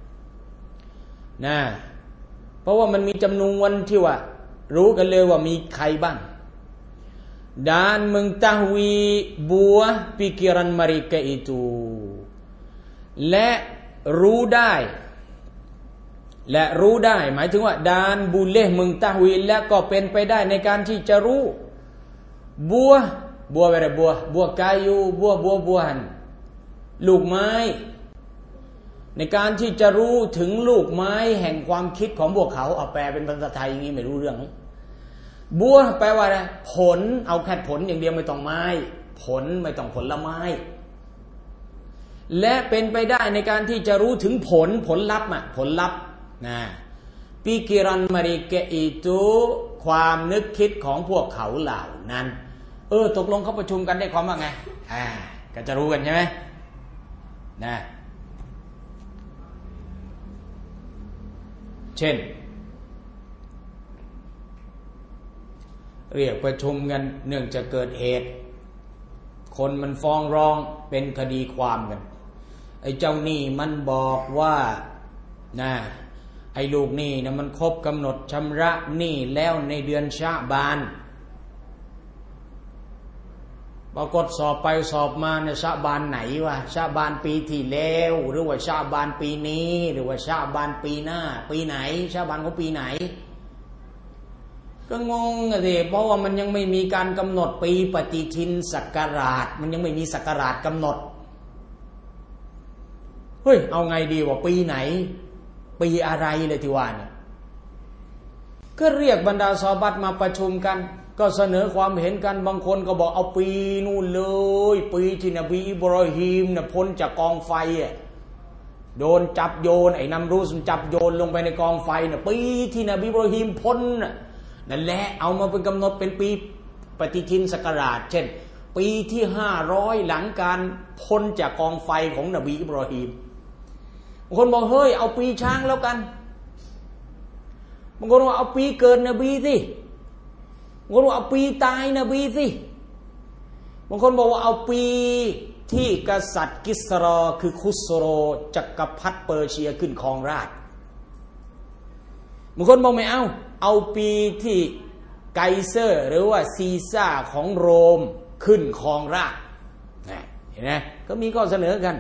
นะเพราะว่ามันมีจำนวนที่ว่ารู้กันเลยว่ามีใครบ้าง dan mengetahui buah pikiran mereka itu และรู้ได้หมายถึงว่าดานบุลเลห์มึงตาฮุยและก็เป็นไปได้ในการที่จะรู้บัวอะไรบัวกายูบัวหันลูกไม้ในการที่จะรู้ถึงลูกไม้แห่งความคิดของพวกเขาเอาแปลเป็นภาษาไทยอย่างนี้ไม่รู้เรื่องบัวแปลว่าอะไรผลเอาแค่ผลอย่างเดียวไม่ต้องไม้ผลไม่ต้องผลไม้และเป็นไปได้ในการที่จะรู้ถึงผลลัพธ์นะปิกิรันมาริเกอิตุความนึกคิดของพวกเขาเหล่านั้นตกลงเขาประชุมกันได้ความว่าไงก็จะรู้กันใช่ไหมนะเช่นเรียกประชุมกันเนื่องจะเกิดเหตุคนมันฟ้องร้องเป็นคดีความกันไอ้เจ้าหนี้มันบอกว่านะไอ้ลูกหนี้นะมันครบกำหนดชำระหนี้แล้วในเดือนชะบานปรากฏสอบไปสอบมาเนี่ยชะบานไหนวะชะบานปีที่แล้วหรือว่าชะบานปีนี้หรือว่าชะบานปีหน้าปีไหนชะบานของปีไหนก็งงอะสิเพราะว่ามันยังไม่มีการกำหนดปีปฏิทินศักราชมันยังไม่มีศักราชกำหนดเฮ้ยเอาไงดีว่าปีไหนปีอะไรเลยที่ว่าเนี่ยก็เรียกบรรดาซอบัตมาประชุมกันก็เสนอความเห็นกันบางคนก็บอกเอาปีนู่นเลยปีที่นบีอิบราฮิมเนี่ยพ้นจากกองไฟอ่ะโดนจับโยนไอ้นัมรูซจับโยนลงไปในกองไฟเนี่ยปีที่นบีอิบราฮิมพ้นนั่นแหละเอามาเป็นกำหนดเป็นปีปฏิทินศักราชเช่นปีที่500หลังการพ้นจากกองไฟของนบีอิบราฮิมบางคนบอกเฮ้ยเอาปีช้างแล้วกันบางคนว่าเอาปีเกิดนบีสิบางคนว่าเอาปีตายนบีสิบางคนบอกว่าเอาปีที่กษัตริย์กิสรอคือคุสโรจักรพรรดิเปอร์เซียขึ้นครองราชย์บางคนบอกไม่เอาปีที่ไกเซอร์หรือว่าซีซ่าของโรมขึ้นครองราชย์เห็นไหมก็มีข้อเสนอกัน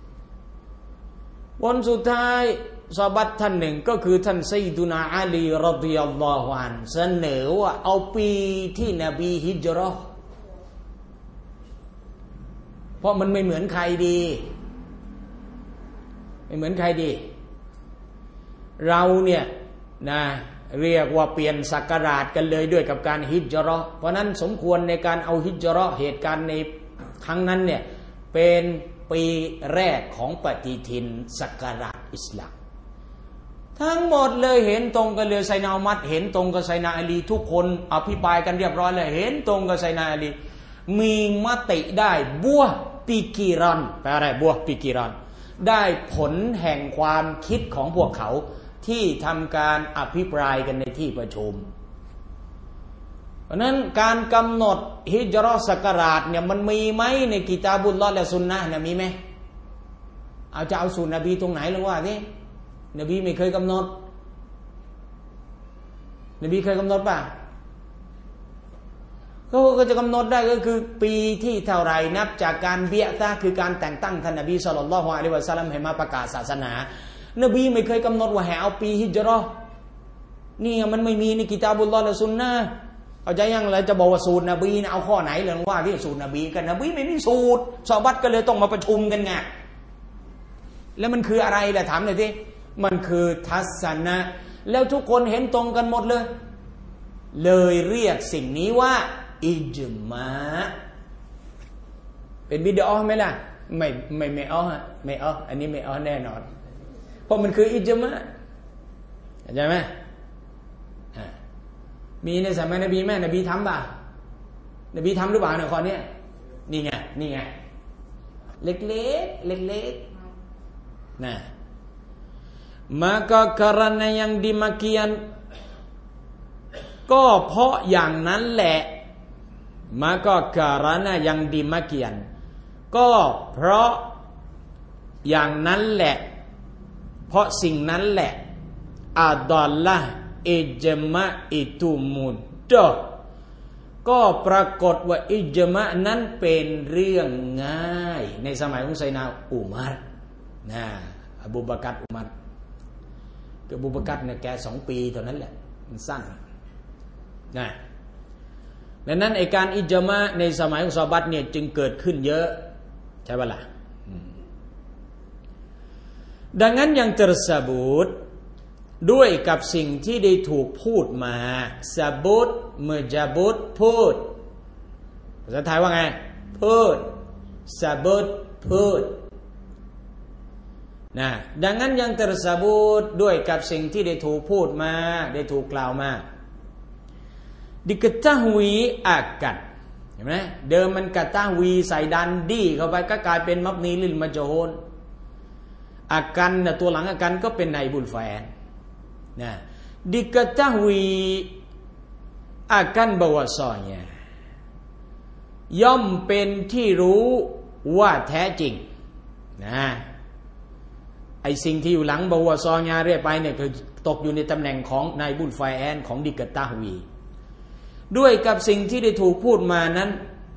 วันสุดท้ายซอบัตท่านหนึ่งก็คือท่านซัยยิดุนาอาลีรอฎิยัลลอฮุอันฮุเสนอว่าเอาปีที่นบีฮิจเราะห์เพราะมันไม่เหมือนใครดีเราเนี่ยนะเรียกว่าเปลี่ยนศักราชกันเลยด้วยกับการฮิจเราะห์เพราะนั้นสมควรในการเอาฮิจเราะห์เหตุการณ์ในครั้งนั้นเนี่ยเป็นปีแรกของปฏิทินศักราชอิสลามทั้งหมดเลยเห็นตรงกันเลยไซนาอุมัดเห็นตรงกับไซนาอาลีทุกคนอภิปรายกันเรียบร้อยเลยเห็นตรงกับไซนาอาลีมีมติได้บัวปิกิรันแปลอะไรบัวปิกิรันได้ผลแห่งความคิดของพวกเขาที่ทำการอภิปรายกันในที่ประชุมเพราะนั้นการกำหนดฮิจเราะห์ศักราชเนี่ยมันมีไหมในกิตาบุลลอฮ์และซุนนะห์เนี่ยมีไหมจะเอาสูตรนบีตรงไหนลงว่าสินบีไม่เคยกำหนดนบีเคยกำหนดป่ะเขาก็จะกำหนดได้ก็คือปีที่เท่าไรนับจากการเบียะตะคือการแต่งตั้งท่านนบีศ็อลลัลลอฮุอะลัยฮิวะซัลลัมให้มาประกาศศาสนานบีไม่เคยกำหนดว่าให้เอาปีฮิจเราะห์นี่มันไม่มีในกิตาบุลลอฮ์และซุนนะห์เอาใจยังแล้วจะบอกว่าสูตรนบีนะเอาข้อไหนเลยว่าที่สูตรนบีกันนบีไม่มีสูตรซอฮาบะห์ก็เลยต้องมาประชุมกันไงแล้วมันคืออะไรล่ะถามหน่อยสิมันคือทัศนะแล้วทุกคนเห็นตรงกันหมดเลยเรียกสิ่งนี้ว่าอิจมะเป็นบิดอะห์ไหมล่ะไม่เอาฮะไม่เอาอันนี้ไม่เอาแน่นอนเพราะมันคืออิจมะเข้าใจไหมมีในสมัยนบีไหมนบีทำป่ะนบีทำหรือเปล่าเนี่ยข้อนี้นี่ไงเล็กnah maka karena yang demikian ก็เพราะอย่างนั้นแหละ maka karena yang demikian ก็เพราะอย่างนั้นแหละเพราะสิ่งนั้นแหละ adalah ijma itu mudah ก็ปรากฏว่าอิจมะนั้นเป็นเรื่องง่ายในสมัยของไซนาอุมัรอบูบะกัรอุมัรก็อบูบะกัรเนี่ยแก2 ปีเท่านั้นแหละมันสั้นดังนั้นไอ้การอิจมะในสมัยของซอฮาบะห์เนี่ยจึงเกิดขึ้นเยอะใช่ป่ะล่ะดังนั้นยังtersebutด้วยกับสิ่งที่ได้ถูกพูดมาซะบุตเมจะบุตพูดภาษาไทยว่าไงพูดซะบุตพูดดังนั้นยังtersebutด้วยกับสิ่งที่ได้ถูกพูดมาได้ถูกกล่าวมาdiketahui akanเห็นไหมเดิมมันกะตะวีใส่ดันดีเข้าไปก็กลายเป็นมับนีลิลมัจฮูลอากันน่ะตัวหลังอากันก็เป็นไนบุลแฟนdiketahui akan bahwasanya ย่อมเป็นที่รู้ว่าแท้จริงไอสิ่งที่อยู่หลังบาวาซอญาเรียกไปเนี่ยคือตกอยู่ในตำแหน่งของนายบุลไฟแอนของดิกตาฮวีด้วยกับสิ่งที่ได้ถูกพูดมานั้น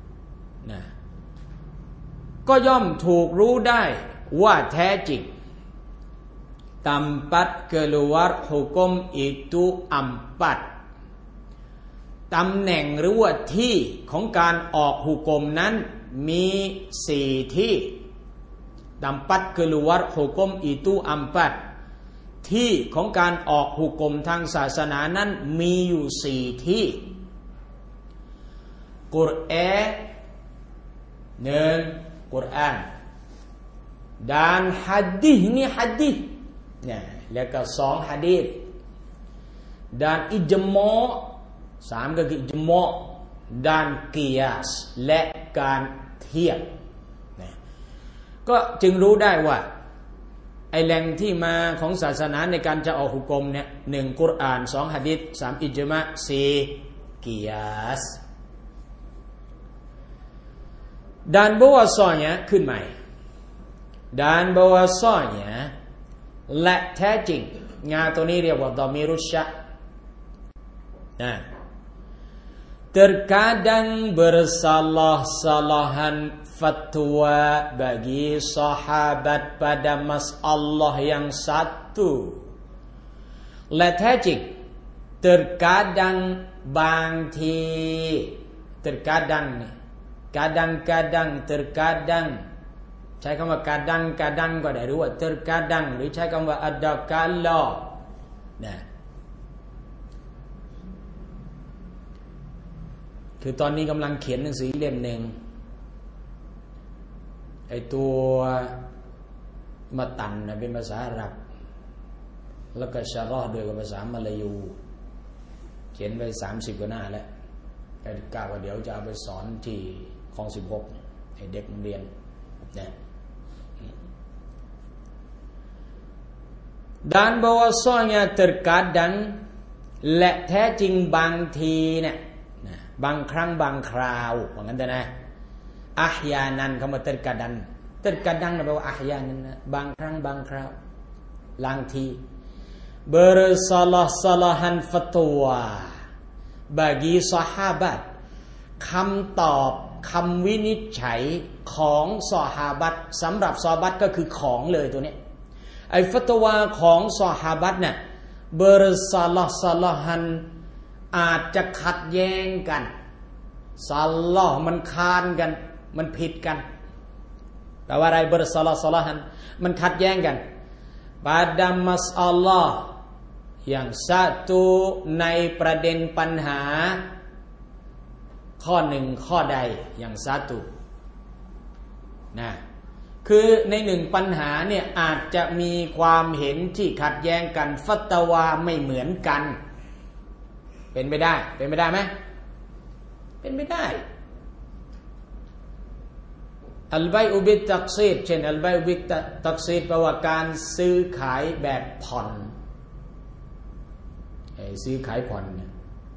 ก็ย่อมถูกรู้ได้ว่าแท้จริงtempat keluar hukum itu 4ตำแหน่งหรือว่าที่ของการออกหุกมนั้นมี4ที่tempat keluar hukum itu 4ที่ของการออกหุกมทางศาสนานั้นมีอยู่4ที่กุรอาน1กุรอานdan hadisนี่hadisแล้วก็2หะดีษ dan ijma 3ก็คืออิจมะ dan qiyas และการเทียบก็จึงรู้ได้ว่าไอแหล่งที่มาของศาสนาในการจะออกหุกมเนี่ย1กุรอาน2หะดีษ3อิจมะ4กิยาส dan bahwasanya ขึ้นใหม่ dan bahwasanya และแท้จริงงานตัวนี้เรียกว่าดอมีรุชะterkadang bersalah-salahan fatwa bagi sahabat pada masalah yang satu และแท้จริง terkadang บางที terkadang kadang-kadang terkadang ใช้คำว่า kadang-kadang ก็ได้หรือว่า terkadang หรือใช้คำว่า ada kala คือตอนนี้กำลังเขียนหนังสือเล่มหนึ่งไอตัวมัตันเป็นภาษาอาหรับแล้วก็ชะรอห์ด้วยกับภาษามลายูเขียนไป30 กว่าหน้าแล้วแต่กล่าวว่าเดี๋ยวจะเอาไปสอนที่คลอง16ให้เด็กเรียนdan bahwasanya terkadang และแท้จริงบางทีเนี่ยบางครั้งบางคราวว่างั้นแต่นะอัฮยานันคำว่าterkadang terkadang แปลว่าอัฮยานันนะบางครั้งบางคราวบางที bersalah-salahan fatwa bagi sahabat คำตอบคำวินิจฉัยของซอฮาบะห์สำหรับซอฮาบะห์ก็คือของเลยตัวนี้ไอ้ฟัตวาของซอฮาบะห์เนี่ยเบอร์ซาลาฮันอาจจะขัดแย้งกันซาลอมันคานกันมันผิดกันแต่ว่าอะไรเบอร์ซาลาฮันมันขัดแย้งกันบาดามัสอัลลอฮ์อย่างสะตูในประเด็นปัญหาข้อหนึ่งข้อใดอย่างสะตูนะคือในหนึ่งปัญหาเนี่ยอาจจะมีความเห็นที่ขัดแย้งกันฟัตวาไม่เหมือนกันเป็นไปได้ไหมเป็นไปได้อัลบัยอุบิตักซีดเช่นอัลบัยอุบิตักซีดแปลว่าการซื้อขายแบบผ่อนซื้อขายผ่อนเนี่ย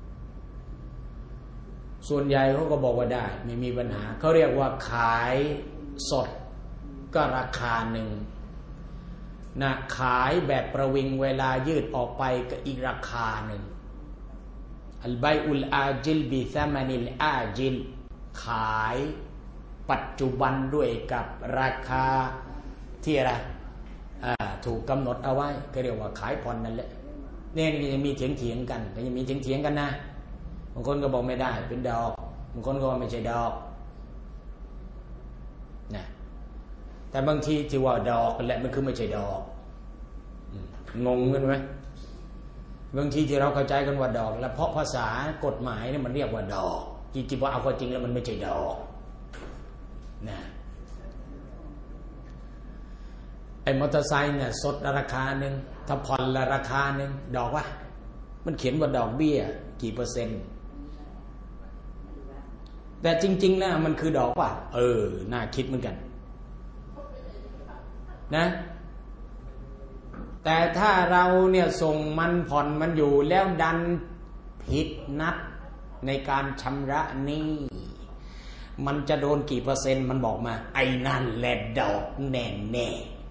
ส่วนใหญ่เขาก็บอกว่าได้ไม่มีปัญหาเขาเรียกว่าขายสดก็ราคาหนึ่งนะขายแบบประวิงเวลายืดออกไปก็อีกราคาหนึ่งอัลบัยอุลอาจิลบิซามานิลอาจิลขายปัจจุบันด้วยกับราคาที่อะไรถูกกำหนดเอาไว้ก็เรียกว่าขายผ่อนนั่นแหละเนี่ยยังมีเถียงกันแต่ยังมีเถียงกันนะบางคนก็บอกไม่ได้เป็นดอกบางคนก็ว่าไม่ใช่ดอกนะแต่บางทีที่ว่าดอกแหละมันคือไม่ใช่ดอกงงกันไหมบางทีที่เราเข้าใจกันว่าดอกแล้วเพราะภาษากฎหมายเนี่ยมันเรียกว่าดอกจริงๆว่าเอาจริงแล้วมันไม่ใช่ดอกนะไอ้มอเตอร์ไซค์เนี่ยสดราคาหนึ่งถ้าผ่อนละราคาหนึ่งดอกวะมันเขียนว่าดอกเบี้ยกี่เปอร์เซ็นต์แต่จริงๆนะมันคือดอกว่ะน่าคิดเหมือนกันนะแต่ถ้าเราเนี่ยส่งมันผ่อนมันอยู่แล้วดันผิดนัดในการชำระหนี้มันจะโดนกี่เปอร์เซ็นต์มันบอกมาไอ้นั่นแหละดอกแน่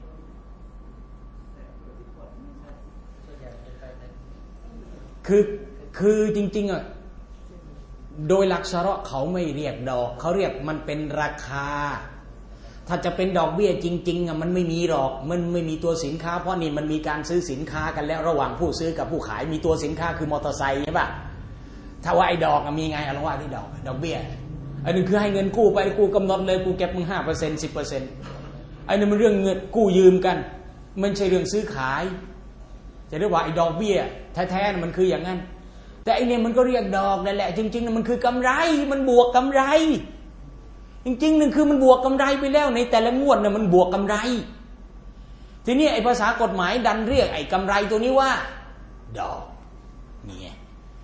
คือจริงๆอ่ะโดยหลักชะเราะห์เขาไม่เรียกดอกเขาเรียกมันเป็นราคาถ้าจะเป็นดอกเบี้ยจริงๆอ่ะมันไม่มีหรอกมันไม่มีตัวสินค้าเพราะนี่มันมีการซื้อสินค้ากันแล้วระหว่างผู้ซื้อกับผู้ขายมีตัวสินค้าคือมอเตอร์ไซค์ใช่ป่ะถ้าว่าไอ้ดอกมีไงเราว่าที่ดอกเบี้ยอันนึงคือให้เงินกู้ไปกู้กำหนดเลยกูเก็บมึง 5% 10% อันนี้มันเรื่องเงินกู้ยืมกันไม่ใช่เรื่องซื้อขายจะเรียกว่าไอ้ดอกเบี้ยแท้ๆมันคืออย่างนั้นแต่ไอ้เนี่ยมันก็เรียกดอกนั่นแหละจริงๆมันคือกำไรมันบวกกำไรจริงๆนึงคือมันบวกกำไรไปแล้วในแต่ละงวดน่ะมันบวกกำไรทีนี้ไอ้ภาษากฎหมายดันเรียกไอ้กำไรตัวนี้ว่าดอกเนี่ย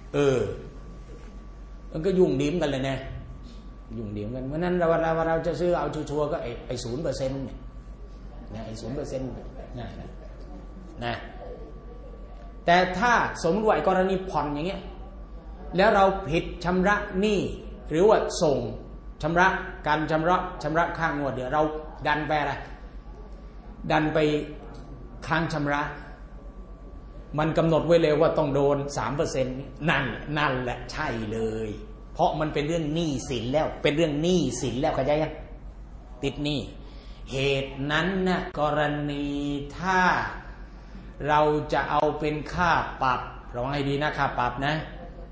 มันก็ยุ่งดิ้มกันเลยนะยุ่งดิ้มกันเพราะนั้นเราจะซื้อเอาชัวร์ๆก็ไอ้ 0% เนี่ยนะไอ้ 0% นะแต่ถ้าสมมติว่าไอ้กรณีผ่อนอย่างเงี้ยแล้วเราผิดชำระหนี้หรือว่าส่งชำระการชำระค่างวดเดี๋ยวเราดันไปอะไรดันไปค้างชำระมันกำหนดไว้เลยว่าต้องโดน 3% นั่นแหละใช่เลยเพราะมันเป็นเรื่องหนี้สินแล้วเป็นเรื่องหนี้สินแล้วเข้าใจยังติดหนี้เหตุนั้นนะกรณีถ้าเราจะเอาเป็นค่าปรับระวังให้ดีนะค่าปรับนะ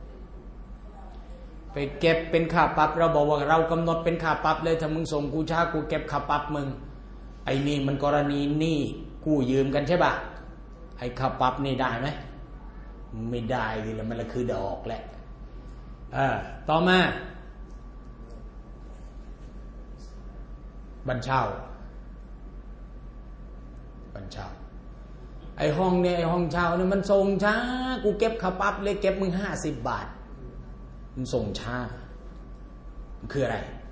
ไปเก็บเป็นค่าปรับเราบอกว่าเรากำหนดเป็นค่าปรับเลยถ้ามึงส่งกูช้ากูเก็บค่าปรับมึงไอ้นี่มันกรณีหนี้กู้ยืมกันใช่ป่ะไอ้ค่าปรับนี่ได้ไหมไม่ได้ดิแล้วมันละคือดอกแหละต่อมาบัญเช่าไอ้ห้องเนี่ยไอ้ห้องเช่าเนี่ยมันส่งช้ากูเก็บค่าปรับเลยเก็บมึง50 บาทมันส่งช้ามันคืออะไร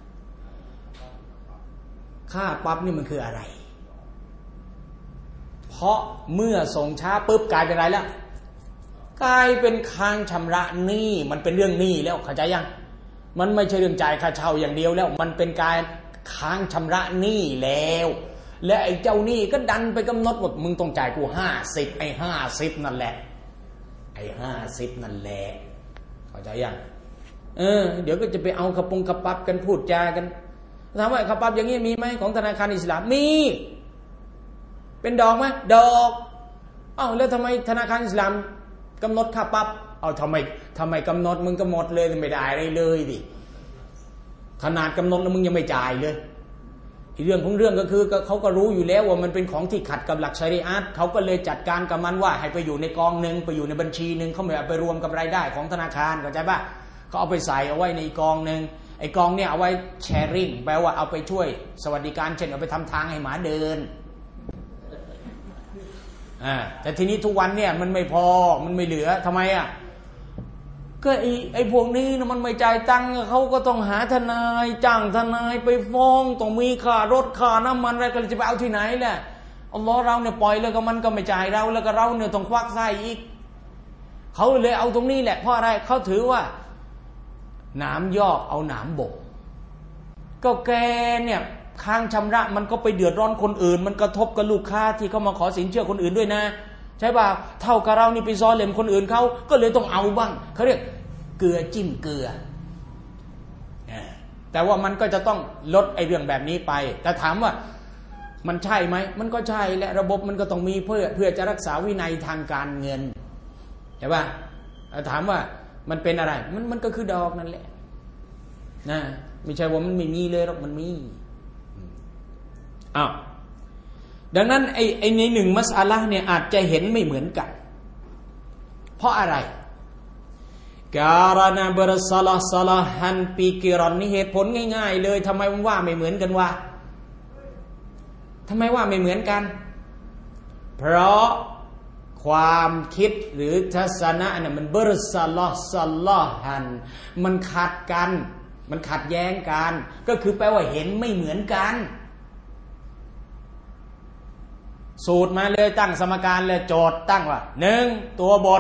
ค่าปรับนี่มันคืออะไรเพราะเมื่อส่งช้าปุ๊บกลายเป็นอะไรแล้วกลายเป็นค้างชำระหนี้มันเป็นเรื่องหนี้แล้วเข้าใจยังมันไม่ใช่เรื่องจ่ายค่าเช่าอย่างเดียวแล้วมันเป็นการค้างชำระหนี้แล้วและไอ้เจ้าหนี้ก็ดันไปกำหนดว่ามึงต้องจ่ายกู50ไอ้50นั่นแหละเข้าใจยังเดี๋ยวก็จะไปเอากระปับกันพูดจากันถามว่ากระปับอย่างนี้มีไหมของธนาคารอิสลามมีเป็นดอกไหมดอกแล้วทำไมธนาคารอิสลามกำหนดค่าปรับทำไมกำหนดมึงก็หมดเลยไม่ได้อะไรเลยดิขนาดกำหนดแล้วมึงยังไม่จ่ายเลยอีกเรื่องของเรื่องก็คือเขาก็รู้อยู่แล้วว่ามันเป็นของที่ขัดกับหลักชะรีอะห์เขาก็เลยจัดการกับมันว่าให้ไปอยู่ในกองนึงไปอยู่ในบัญชีนึงเขาไม่เอาไปรวมกับรายได้ของธนาคารเข้าใจป่ะเขาเอาไปใส่เอาไว้ในกองนึงไอ้กองเนี่ยเอาไว้แชร์ริ่งแปลว่าเอาไปช่วยสวัสดิการเช่นเอาไปทำทางให้หมาเดินแต่ทีนี้ทุกวันเนี่ยมันไม่พอมันไม่เหลือทำไมก็ไอ้พวกนี้นะมันไม่จ่ายตังค์เขาก็ต้องหาทนายจ้างทนายไปฟ้องต้องมีค่ารถค่าน้ำมันอะไรก็จะไปเอาที่ไหนแหละอัลลอฮ์เราเนี่ยปล่อยแล้วก็มันก็ไม่จ่ายเราแล้วก็เราเนี่ยต้องควักไส้อีกเขาเลยเอาตรงนี้แหละเพราะอะไรเขาถือว่าหนามยอกเอาหนามบกก็แกเนี่ยค้างชำระมันก็ไปเดือดร้อนคนอื่นมันกระทบกับลูกค้าที่เขามาขอสินเชื่อคนอื่นด้วยนะใช่ป่ะเท่ากับเรานี่ไปซ้อนเหล่มคนอื่นเขาก็เลยต้องเอาบ้างเขาเรียกเกลือจิ้มเกลือแต่ว่ามันก็จะต้องลดไอ้เรื่องแบบนี้ไปแต่ถามว่ามันใช่ไหมมันก็ใช่และระบบมันก็ต้องมีเพื่อจะรักษาวินัยทางการเงินใช่ป่ะถามว่ามันเป็นอะไรมันก็คือดอกนั่นแหละนะไม่ใช่ว่ามันไม่มีเลยหรอกมันมีดังนั้นไอ้ในหนึ่งมัสอะละห์เนี่ยอาจจะเห็นไม่เหมือนกันเพราะอะไรการนาบรสลาสลาฮันปีกิรอนนี่เหตุผลง่ายๆเลยทำไมว่าไม่เหมือนกันวะทำไมว่าไม่เหมือนกันเพราะความคิดหรือทัศนะเนี่ยมันบรสลาสลาฮันมันขัดกันมันขัดแย้งกันก็คือแปลว่าเห็นไม่เหมือนกันสูตรมาเลยตั้งสมการเลยโจทย์ตั้งว่า1ตัวบท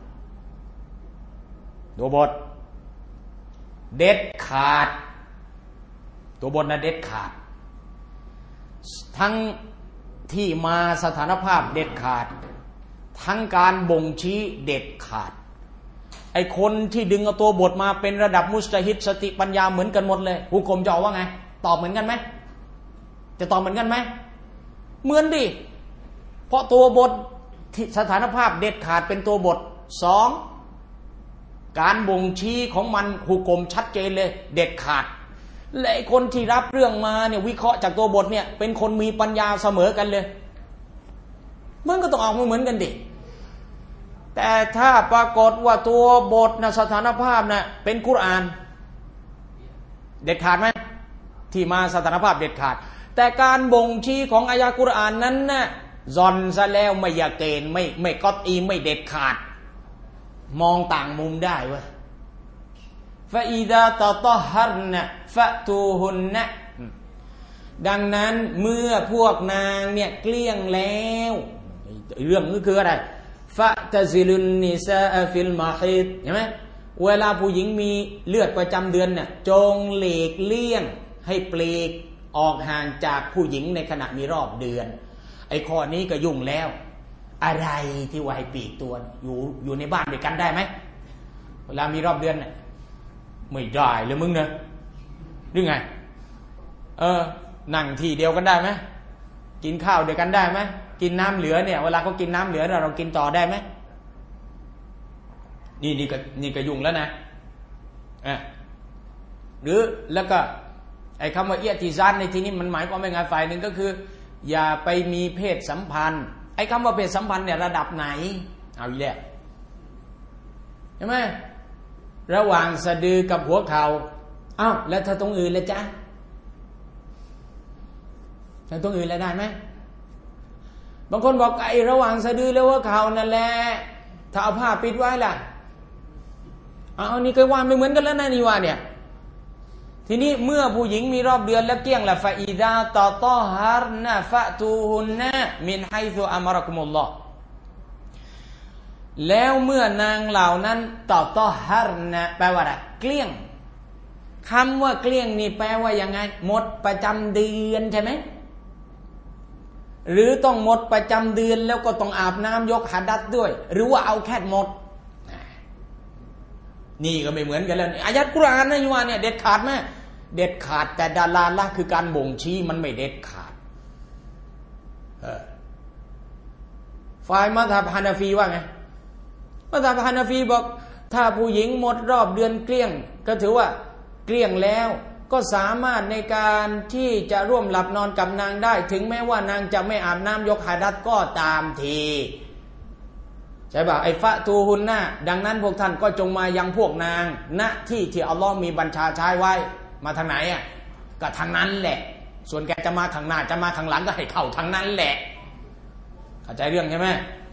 เด็ดขาดตัวบทนะเด็ดขาดทั้งที่มาสถานภาพเด็ดขาดทั้งการบ่งชี้เด็ดขาดไอคนที่ดึงเอาตัวบทมาเป็นระดับมุจตะฮิดสติปัญญาเหมือนกันหมดเลยฮุกมจะว่าไงตอบเหมือนกันไหมจะตอบเหมือนกันไหมเหมือนดิเพราะตัวบทที่สถานภาพเด็ดขาดเป็นตัวบท2การบ่งชี้ของมันฮุกมชัดเจนเลยเด็ดขาดและไอคนที่รับเรื่องมาเนี่ยวิเคราะห์จากตัวบทเนี่ยเป็นคนมีปัญญาเสมอกันเลยมันก็ต้องออกมาเหมือนกันดิแต่ถ้าปรากฏว่าตัวบทนะสถานภาพนะเป็นกุรอานเด็ดขาดไหมที่มาสถานภาพเด็ดขาดแต่การบ่งชี้ของอายะกุรอานนั้นนะซอนซะแล้วไม่ยาเกณฑ์ไม่กอตอีไม่เด็ดขาดมองต่างมุมได้เว้ยฟะอิดาตะตะฮัรนะฟะตูฮุนนะดังนั้นเมื่อพวกนางเนี่ยเกลี้ยงแล้วเรื่องนี้คืออะไรฟะตะซิลุนนิซาฟิลมาฮิดเห็นไหมเวลาผู้หญิงมีเลือดประจำเดือนเนี่ยจงหลีกเลี่ยงให้ปลีกออกห่างจากผู้หญิงในขณะมีรอบเดือนไอ้ข้อนี้ก็ยุ่งแล้วอะไรที่ว่าให้ปลีกตัวอยู่ในบ้านด้วยกันได้ไหมเวลามีรอบเดือนเนี่ยไม่ได้เลยมึงเนี่ยหรือไงนั่งที่เดียวกันได้ไหมกินข้าวเดียวกันได้ไหมกินน้ำเหลือเนี่ยเวลาเขากินน้ำเหลือเรากินต่อได้ไหมนี่ก็ยุ่งแล้วนะหรือแล้วก็ไอ้คำว่าเอียติซานในที่นี้มันหมายความว่าไงฝ่ายหนึ่งก็คืออย่าไปมีเพศสัมพันธ์ไอ้คำว่าเพศสัมพันธ์เนี่ยระดับไหนเอาอีกแล้วใช่ไหมระหว่างสะดือกับหัวเข่าแล้วถ้าตรงอื่นเลยจ๊ะถ้าตรงอื่นเลยได้ไหมบางคนบอกไอ้ระหว่างสะดือแล้วหัวเข่านั่นแหละถ้าเอาผ้าปิดไว้ล่ะนี่ก็ว่าไม่เหมือนกันแล้วนะนี่ว่าเนี่ยทีนี้เมื่อผู้หญิงมีรอบเดือนแล้วเกลี้ยงละฟะอิดาตะตอฮาร์นะฟะตูฮุนนะมินไฮซุอัมรกุมุลลอฮ์แล้วเมื่อนางเหล่านั้นตะตอฮาร์นะแปลว่าอะไรเกลี้ยงคำว่าเกลี้ยงนี่แปลว่ายังไงหมดประจำเดือนใช่ไหมหรือต้องหมดประจำเดือนแล้วก็ต้องอาบน้ำยกหะดัษด้วยหรือว่าเอาแค่หมดนี่ก็ไม่เหมือนกันแล้วอายัดกุรอานนะอยู่ว่าเนี่ยเด็ดขาดไหมเด็ดขาดแต่ดาลาละคือการบ่งชี้มันไม่เด็ดขาดฝ่ายมัธยมฮานาฟีว่าไงมัธยมฮานาฟีบอกถ้าผู้หญิงหมดรอบเดือนเกลี้ยงก็ถือว่าเกลี้ยงแล้วก็สามารถในการที่จะร่วมหลับนอนกับนางได้ถึงแม้ว่านางจะไม่อาบน้ำยกหะดัษก็ตามทีใช่ป่ะไอ้ฟะตูฮุนนะดังนั้นพวกท่านก็จงมายังพวกนางณที่ที่อัลลอฮ์มีบัญชาใช้ไว้มาทางไหนอ่ะก็ทางนั้นแหละส่วนแกจะมาทางหน้าจะมาทางหลังก็ให้เข้าทางนั้นแหละเข้าใจเรื่องใช่ไหม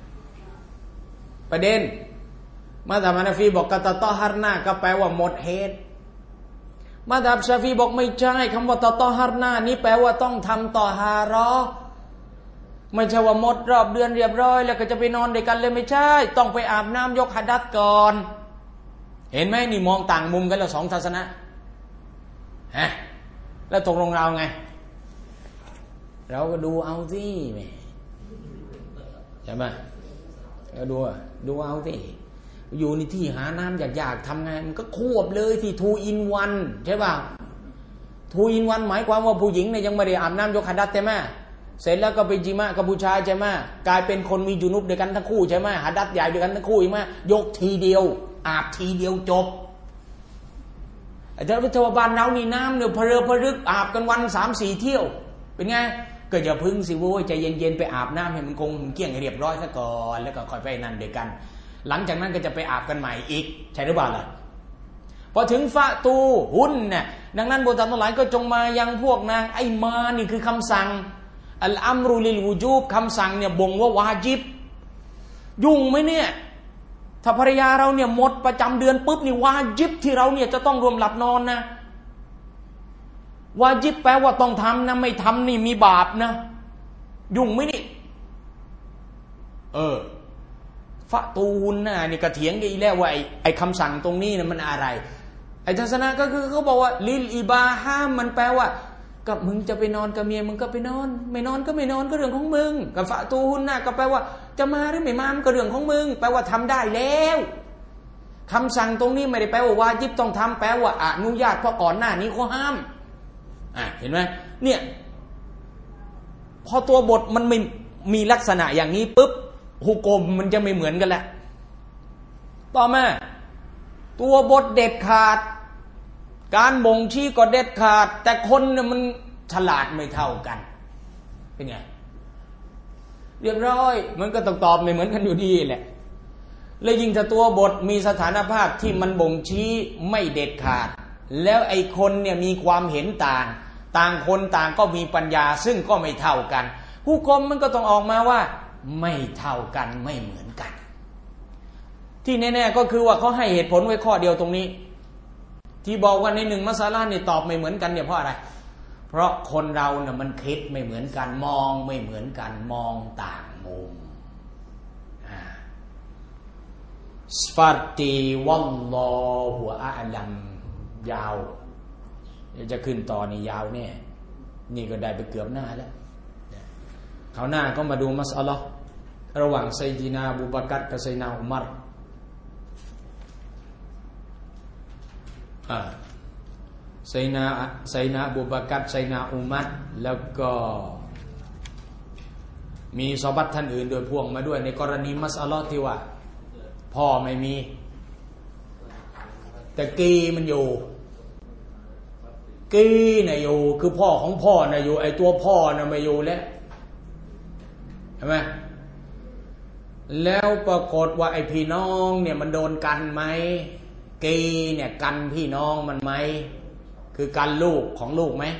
ประเด็นมัธยมฮานาฟีบอกกะตะตอฮาร์นาก็แปลว่าหมดเหตุมัธยมชาฟีบอกไม่ใช่คำว่าตะตอฮาร์นานี้แปลว่าต้องทำตอฮารอไม่ใช่ว่าหมดรอบเดือนเรียบร้อยแล้วก็จะไปนอนด้วยกันเลยไม่ใช่ต้องไปอาบน้ำยกหะดัษก่อนเห็นไหมนี่มองต่างมุมกันแล้วสองทัศนะฮะแล้วตกลงเราไงเราก็ดูเอาสิแม่ใช่ไหมเราดูเอาสิอยู่ในที่หาน้ำอยากทำไงมันก็ควบเลยที่ทูอินวันใช่ป่ะทูอินวันหมายความว่าผู้หญิงเนี่ยยังไม่ได้อาบน้ำยกหะดัษใช่ไหมเสร็จแล้วก็ไปจิมะกับผู้ชายใช่ไหมกลายเป็นคนมีจุนุบด้วยกันทั้งคู่ใช่ไหมหะดัษใหญ่ด้วยกันทั้งคู่ใช่ไหมยกทีเดียวอาบทีเดียวจบอาจารย์วิทยาบาลเรานี่น้ำเนี่ยพะรึกอาบกันวัน 3-4 เที่ยวเป็นไงก็อย่าพึ่งสิโว้ยใจเย็นๆไปอาบน้ำให้มันคงเกลี้ยงเรียบร้อยซะก่อนแล้วก็ค่อยไปนั่นเดียวกันหลังจากนั้นก็จะไปอาบกันใหม่อีกใช่หรือเปล่าล่ะพอถึงฟะตูหุ่นเนี่ยดังนั้นบททั้งหลายก็จงมายังพวกนางไอ้มานี่คือคำสั่งอัลอัมรุลิลวูจูบคำสั่งเนี่ยบ่งว่าวาญิบยุ่งไหมเนี่ยถ้าภรรยาเราเนี่ยหมดประจำเดือนปุ๊บนี่วาญิบที่เราเนี่ยจะต้องรวมหลับนอนนะวาญิบแปลว่าต้องทำนะไม่ทำนี่มีบาปนะยุ่งไหมนี่ฟะตูนนะนี่ก็เถียงกันอีกแล้วว่าไอ้คำสั่งตรงนี้นะมันอะไรไอ้ทัศนะก็คือเขาบอกว่าลิลอิบาฮามันแปลว่ากับมึงจะไปนอนกับเมียมึงก็ไปนอนไม่นอนก็ไม่นอนก็เรื่องของมึงกับฟะตูนนะก็แปลว่าจะมาหรือไม่มามันก็เรื่องของมึงแปลว่าทำได้แล้วคำสั่งตรงนี้ไม่ได้แปลว่าวาญิบต้องทำแปลว่าอนุญาตเพราะก่อนหน้านี้เขาห้ามเห็นไหมเนี่ยพอตัวบทมันไม่มีลักษณะอย่างนี้ปุ๊บฮุกมมันจะไม่เหมือนกันแหละต่อมาตัวบทเด็ดขาดการบ่งชี้ก็เด็ดขาดแต่คนเนี่ยมันฉลาดไม่เท่ากันเป็นไงเรียบร้อยมันก็ต้องตอบไม่เหมือนกันอยู่ดีแหละแล้วยิ่งถ้าตัวบทมีสถานภาพที่มันบ่งชี้ไม่เด็ดขาดแล้วไอ้คนเนี่ยมีความเห็นต่างคนต่างก็มีปัญญาซึ่งก็ไม่เท่ากันฮุกมมันก็ต้องออกมาว่าไม่เท่ากันไม่เหมือนกันที่แน่ๆก็คือว่าเขาให้เหตุผลไว้ข้อเดียวตรงนี้ที่บอกว่าในหนึ่งมัสอะละห์นี่ตอบไม่เหมือนกันเนี่ยเพราะอะไรเพราะคนเราเนี่ยมันคิดไม่เหมือนกันมองไม่เหมือนกันมองต่างมุมสฟาร์ตีวัลลอฮุอะลัมยาวจะขึ้นต่อนี่ยาวเนี่ยนี่ก็ได้ไปเกือบหน้าแล้วคราวหน้าก็มาดูมัสอะละห์ระหว่างไซยีนาอบูบักรกับไซยีนาอุมัรไซยีนาอบูบักรไซยีนาอุมัรแล้วก็มีซอฮาบะห์ท่านอื่นโดยพ่วงมาด้วยในกรณีมัสอะละห์ที่ว่าพ่อไม่มีแต่กีมันอยู่กีน่ะอยู่คือพ่อของพ่อน่ะอยู่ไอ้ตัวพ่อน่ะไม่อยู่แล้วใช่ไหมแล้วปรากฏว่าไอ้พี่น้องเนี่ยมันโดนกันไหมกีเนี่ยกันพี่น้องมันไหมคือกันลูกของลูกไหม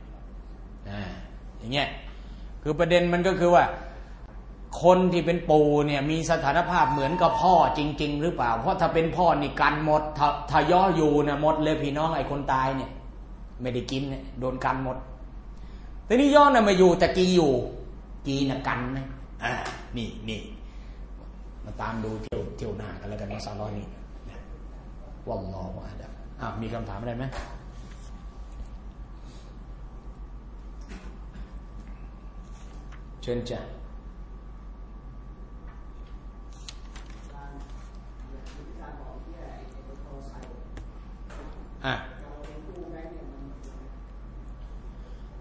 อย่างเงี้ยคือประเด็นมันก็คือว่าคนที่เป็นปู่เนี่ยมีสถานภาพเหมือนกับพ่อจริงๆหรือเปล่าเพราะถ้าเป็นพ่อนี่กันหมดถ้าย่ออยู่เนี่ยหมดเลยพี่น้องไอ้คนตายเนี่ยไม่ได้กินเนี่ยโดนกันหมดแต่นี่ย่อน่ะไม่อยู่แต่กีอยู่กีน่ะกันนะนี่มาตามดูเที่ยวหน้ากันแล้วกันนะซาลอนี่วัลลอฮุอะลัมมีคำถามอะไรไหมเชิญจ้ะ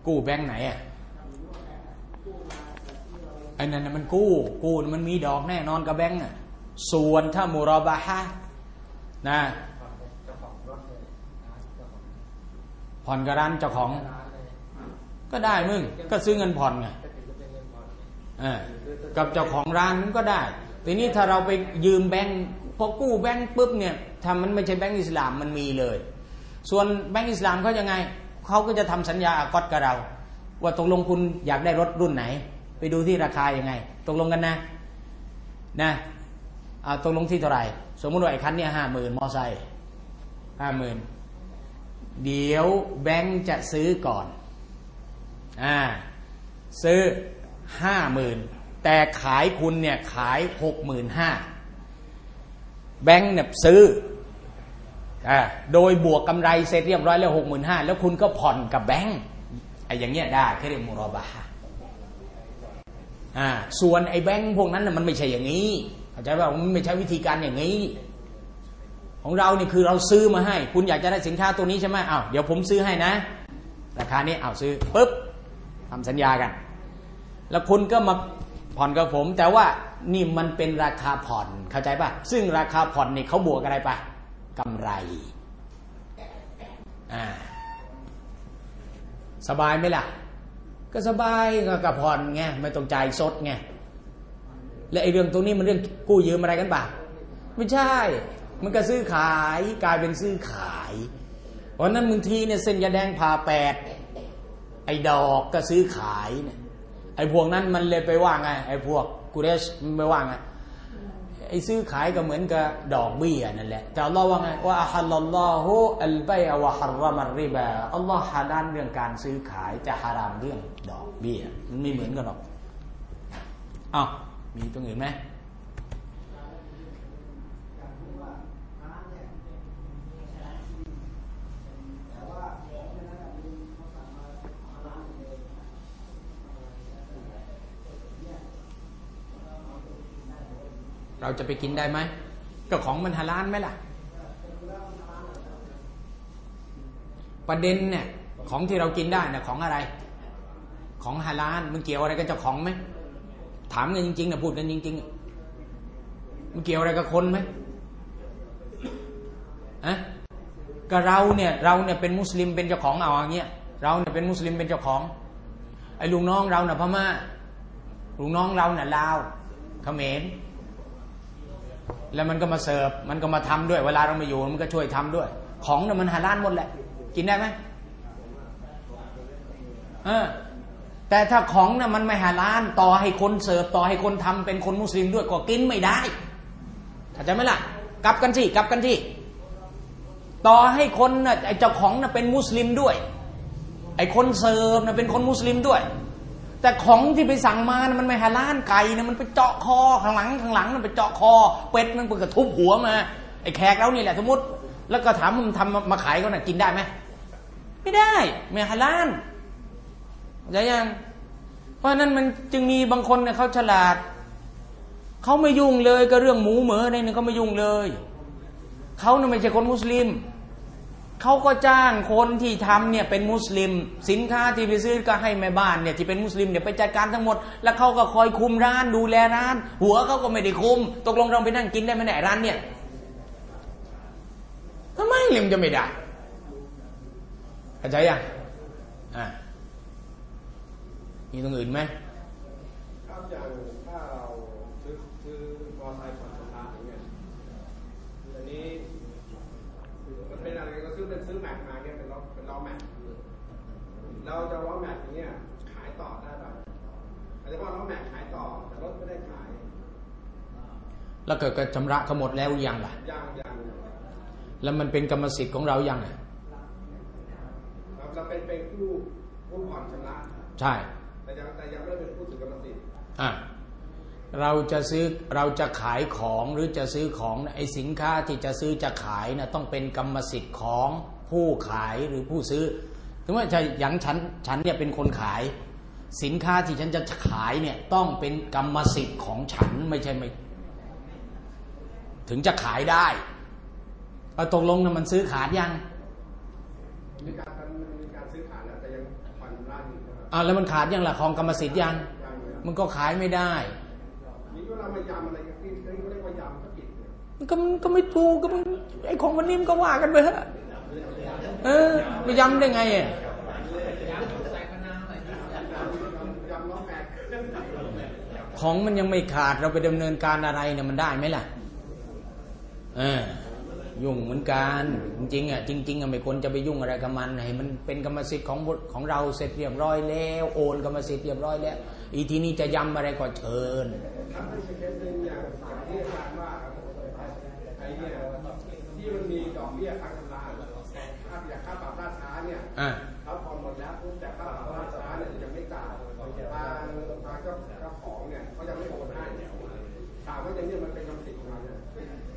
กู้แบงค์ไหนอ่ะไอ้นั่นมันกู้มันมีดอกแน่นอนกับแบงค์อ่ะส่วนถ้ามุรอบะฮะนะผ่อนกับร้านเจ้าของก็ได้มึงก็ซื้อเงินผ่อนไงกับเจ้าของร้านก็ได้ทีนี้ถ้าเราไปยืมแบงค์พอกู้แบงค์ปุ๊บเนี่ยถ้ามันไม่ใช่แบงค์อิสลามมันมีเลยส่วนแบงค์อิสลามเขายังไงเขาก็จะทำสัญญาอักอดกับเราว่าตกลงคุณอยากได้รถรุ่นไหนไปดูที่ราคายังไงตกลงกันนะตกลงที่เท่าไหร่สมมติว่าไอ้คันเนี่ย50,000มอไซค์50,000เดี๋ยวแบงค์จะซื้อก่อนซื้อ50,000แต่ขายคุณเนี่ยขาย65,000แบงค์เนี่ยซื้อโดยบวกกำไรเสร็จเรียบร้อยแล้ว65,000แล้วคุณก็ผ่อนกับแบงค์ไอ้อย่างเงี้ยได้แค่เรียกมุรอบะฮะส่วนไอ้แบงค์พวกนั้นน่ะมันไม่ใช่อย่างนี้เข้าใจป่ะมันไม่ใช่วิธีการอย่างนี้ของเราเนี่ยคือเราซื้อมาให้คุณอยากจะได้สินค้าตัวนี้ใช่ไหมเดี๋ยวผมซื้อให้นะราคานี้ซื้อปุ๊บทำสัญญากันแล้วคุณก็มาผ่อนกับผมแต่ว่านี่มันเป็นราคาผ่อนเข้าใจป่ะซึ่งราคาผ่อนนี่เขาบวกอะไรไปกำไรสบายไหมล่ะก็สบายก็ผ่อนไงไม่ต้องจ่ายสดไงและไอ้เรื่องตรงนี้มันเรื่องกู้ยืมอะไรกันป่ะไม่ใช่มันก็ซื้อขายกลายเป็นซื้อขายเพราะนั้นบางทีเนี่ยเส้นยาแดงผ่าแปดไอ้ดอกก็ซื้อขายเนี่ยไอ้พวกนั้นมันเลยไปว่าไงไอ้พวกกุเรชมันไปว่าไงไอ้ซื้อขายก็เหมือนกับดอกเบี้ยนั่นแหละแต่อัลลอฮ์ว่าไงว่าอัลลอฮุอัลบัยอะวะฮัรเราะมัรริบาอัลลอฮ์ฮาลาลเรื่องการซื้อขายแต่ฮารามเรื่องดอกเบี้ยมันไม่เหมือนกันหรอกมีตรงอื่นไหมเราจะไปกินได้ไหมก็ของมันฮาลาลไหมล่ะประเด็นเนี่ยของที่เรากินได้เนี่ยของอะไรของฮาลาลมันเกี่ยวอะไรกับเจ้าของไหมถามกันจริงๆนะพูดกันจริงๆมันเกี่ยวอะไรกับคนไหมก็เราเนี่ยเป็นมุสลิมเป็นเจ้าของอย่างเงี้ยเราเนี่ยเป็นมุสลิมเป็นเจ้าของไอ้ลุงน้องเราเนี่ยพม่าลุงน้องเราเนี่ยลาวเขมรแล้วมันก็มาเสิร์ฟมันก็มาทำด้วยเวลาเราไม่อยู่มันก็ช่วยทำด้วยของเนี่ยมันฮาลาลหมดแหละกินได้ไหมแต่ถ้าของเนี่ยมันไม่ฮาลาลต่อให้คนเสิร์ฟต่อให้คนทำเป็นคนมุสลิมด้วยก็กินไม่ได้เข้าใจไหมล่ะกลับกันที่ต่อให้คนน่ะไอ้เจ้าของน่ะเป็นมุสลิมด้วยไอ้คนเสิร์ฟน่ะเป็นคนมุสลิมด้วยแต่ของที่ไปสั่งมานะมันไม่ฮาลาลไก่นะมันไปเจาะคอข้างหลังมันไปเจาะคอเป็ดมันไปกระทุบหัวมาไอ้แขกเรานี่แหละสมมติแล้วก็ถามมันทำมาขายเขาน่ะกินได้ไหมไม่ได้ไม่ฮาลาลเข้าใจยังเพราะนั้นมันจึงมีบางคนเนี่ยเขาฉลาดเขาไม่ยุ่งเลยก็เรื่องหมูเหมืออะไรเนี่ยเขาไม่ยุ่งเลยเขาเนี่ยไม่ใช่คนมุสลิมเขาก็จ้างคนที่ทำเนี่ยเป็นมุสลิมสินค้าที่ไปซื้อก็ให้แม่บ้านเนี่ยที่เป็นมุสลิมเนี่ยไปจัดการทั้งหมดแล้วเขาก็คอยคุมร้านดูแลร้านหัวเขาก็ไม่ได้คุมตกลงเราไปนั่งกินได้ไหมเนี่ยร้านเนี่ยทำไมลิมจะไม่ได้เข้าใจยังมีตรงอื่นไหมครับอย่างถ้าเราซื้อมอเตอร์ไซค์ผ่อนชำระอย่างเงี้ยอันนี้มันเป็นอะไรเราซื้อแม็กมาเนี่ยเป็นล้อแม็กเราจะล้อแม็กอย่างเงี้ยขายต่อได้ป่ะอาจจะว่าล้อแม็กขายต่อแต่รถไม่ได้ขายแล้วเกิดการชำระเขาหมดแล้วยังล่ะยังแล้วมันเป็นกรรมสิทธิ์ของเรายังเราเป็นผู้ผ่อนชำระใช่แต่ยังไม่ได้เป็นผู้ถือกรรมสิทธิ์เราจะขายของหรือจะซื้อของไอ้สินค้าที่จะซื้อจะขายนะต้องเป็นกรรมสิทธิ์ของผู้ขายหรือผู้ซื้อถึงว่าจะอย่างฉันเนี่ยเป็นคนขายสินค้าที่ฉันจะขายเนี่ยต้องเป็นกรรมสิทธิ์ของฉันไม่ใช่ไม่ถึงจะขายได้ตกลงนะมันซื้อขาดยังมีการซื้อขาดแล้วแต่ยังผ่อนชำระอยู่แล้วมันขาดยังล่ะของกรรมสิทธิ์ยังมันก็ขายไม่ได้นี่เวลามายำอะไรกันที่เรียกว่ายำก็ผิดมันก็ไม่ถูกก็มันไอ้ของมันนิ่มก็ว่ากันไปฮะไม่ยำได้ไงอ่ะของมันยังไม่ขาดเราไปดำเนินการอะไรเนี่ยมันได้ไหมล่ะยุ่งเหมือนกันจริงๆไม่ควรจะไปยุ่งอะไรกับมันให้มันเป็นกรรมสิทธิ์ของเราเสร็จเรียบร้อยแล้วโอนกรรมสิทธิ์เรียบร้อยแล้วอีทีนี้จะย้ำอะไรก็เชิญที่มันมีดอกเบี้ยทางธนาคารค่าปรับราช้าเนี่ยเขาผ่อนหมดแล้วแต่ค่าปรับราช้าเนี่ยยังไม่จ่ายทางเจ้าของเนี่ยเขายังไม่โอนให้ถามว่าอย่างนี้มันเป็นกรรมสิทธิ์ของเราเนี่ย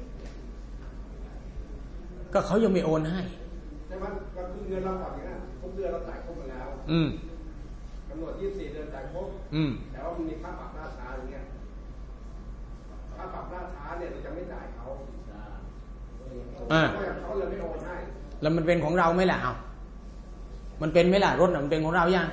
ก็เขายังไม่โอนให้ใช่ไหมก็คือเงินเราก่อนเนี่ยทุกเดือนเราจ่ายครบหมดแล้วกำหนด24 เดือนจ่ายครบแต่ว่ามันมีค่าปรับราช้าอย่างเงี้ยค่าปรับราช้าเนี่ยเราจะไม่จ่ายเขาเขาเลยไม่โอนให้แล้วมันเป็นของเราไหมล่ะมันเป็นไหมล่ะรถมันเป็นของเรายัง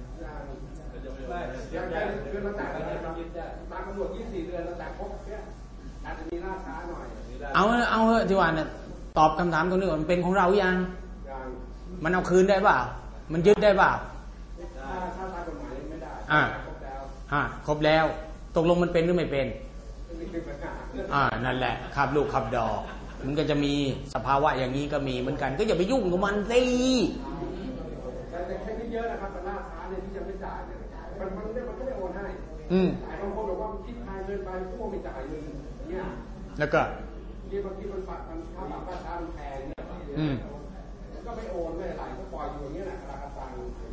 คือเราจ่ายตามกำหนด24 เดือนเราจ่ายครบเนี่ยอาจจะมีราช้าหน่อยเอาเถอะที่ว่าเนี่ยตอบคำถามตรงนี้ก่อนมันเป็นของเรายังมันเอาคืนได้เปล่ามันยึดได้เปล่าถ้าตามกฎหมายไม่ได้ครบแล้วตกลงมันเป็นหรือไม่เป็นนั่นแหละขับลูกขับดอกมันก็จะมีสภาวะอย่างนี้ก็มีเหมือนกันก็อย่าไปยุ่งกับมันสิแต่แค่นี้เยอะนะครับแต่ราคาเนี่ยที่ยังไม่จ่ายเนี่ยมันก็ไม่โอนให้แต่บางคนบอกว่าคิดทายเงินไปพวกไม่จ่ายเงินเนี่ยแล้วก็ที่บางทีมันค่าปรับราคามันแพงเนี่ยก็ไม่โอนไม่อะไรก็ปล่อยอยู่อย่างนี้แหละราคาตัง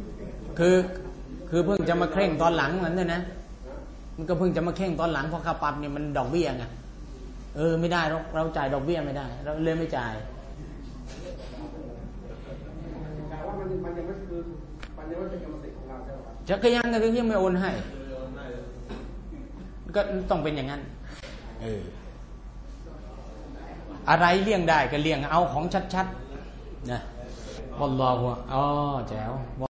คือเพิ่งจะมาเคร่งตอนหลังนั่นด้วยนะมันก็เพิ่งจะมาเคร่งตอนหลังเพราะค่าปรับเนี่ยมันดอกเบี้ยไงไม่ได้เราจ่ายดอกเบี้ยไม่ได้เราเลยไม่จ่ายแต่ว่ามันยังไม่คือมันยังไม่เป็นกรรมสิทธิ์ของเราใช่ไหมครับจักรยานก็ยังไม่โอนให้ก็ต้องเป็นอย่างนั้นอะไรเลี่ยงได้ก็เลี่ยงเอาของชัดๆนะวัลลอฮุแจ๋ว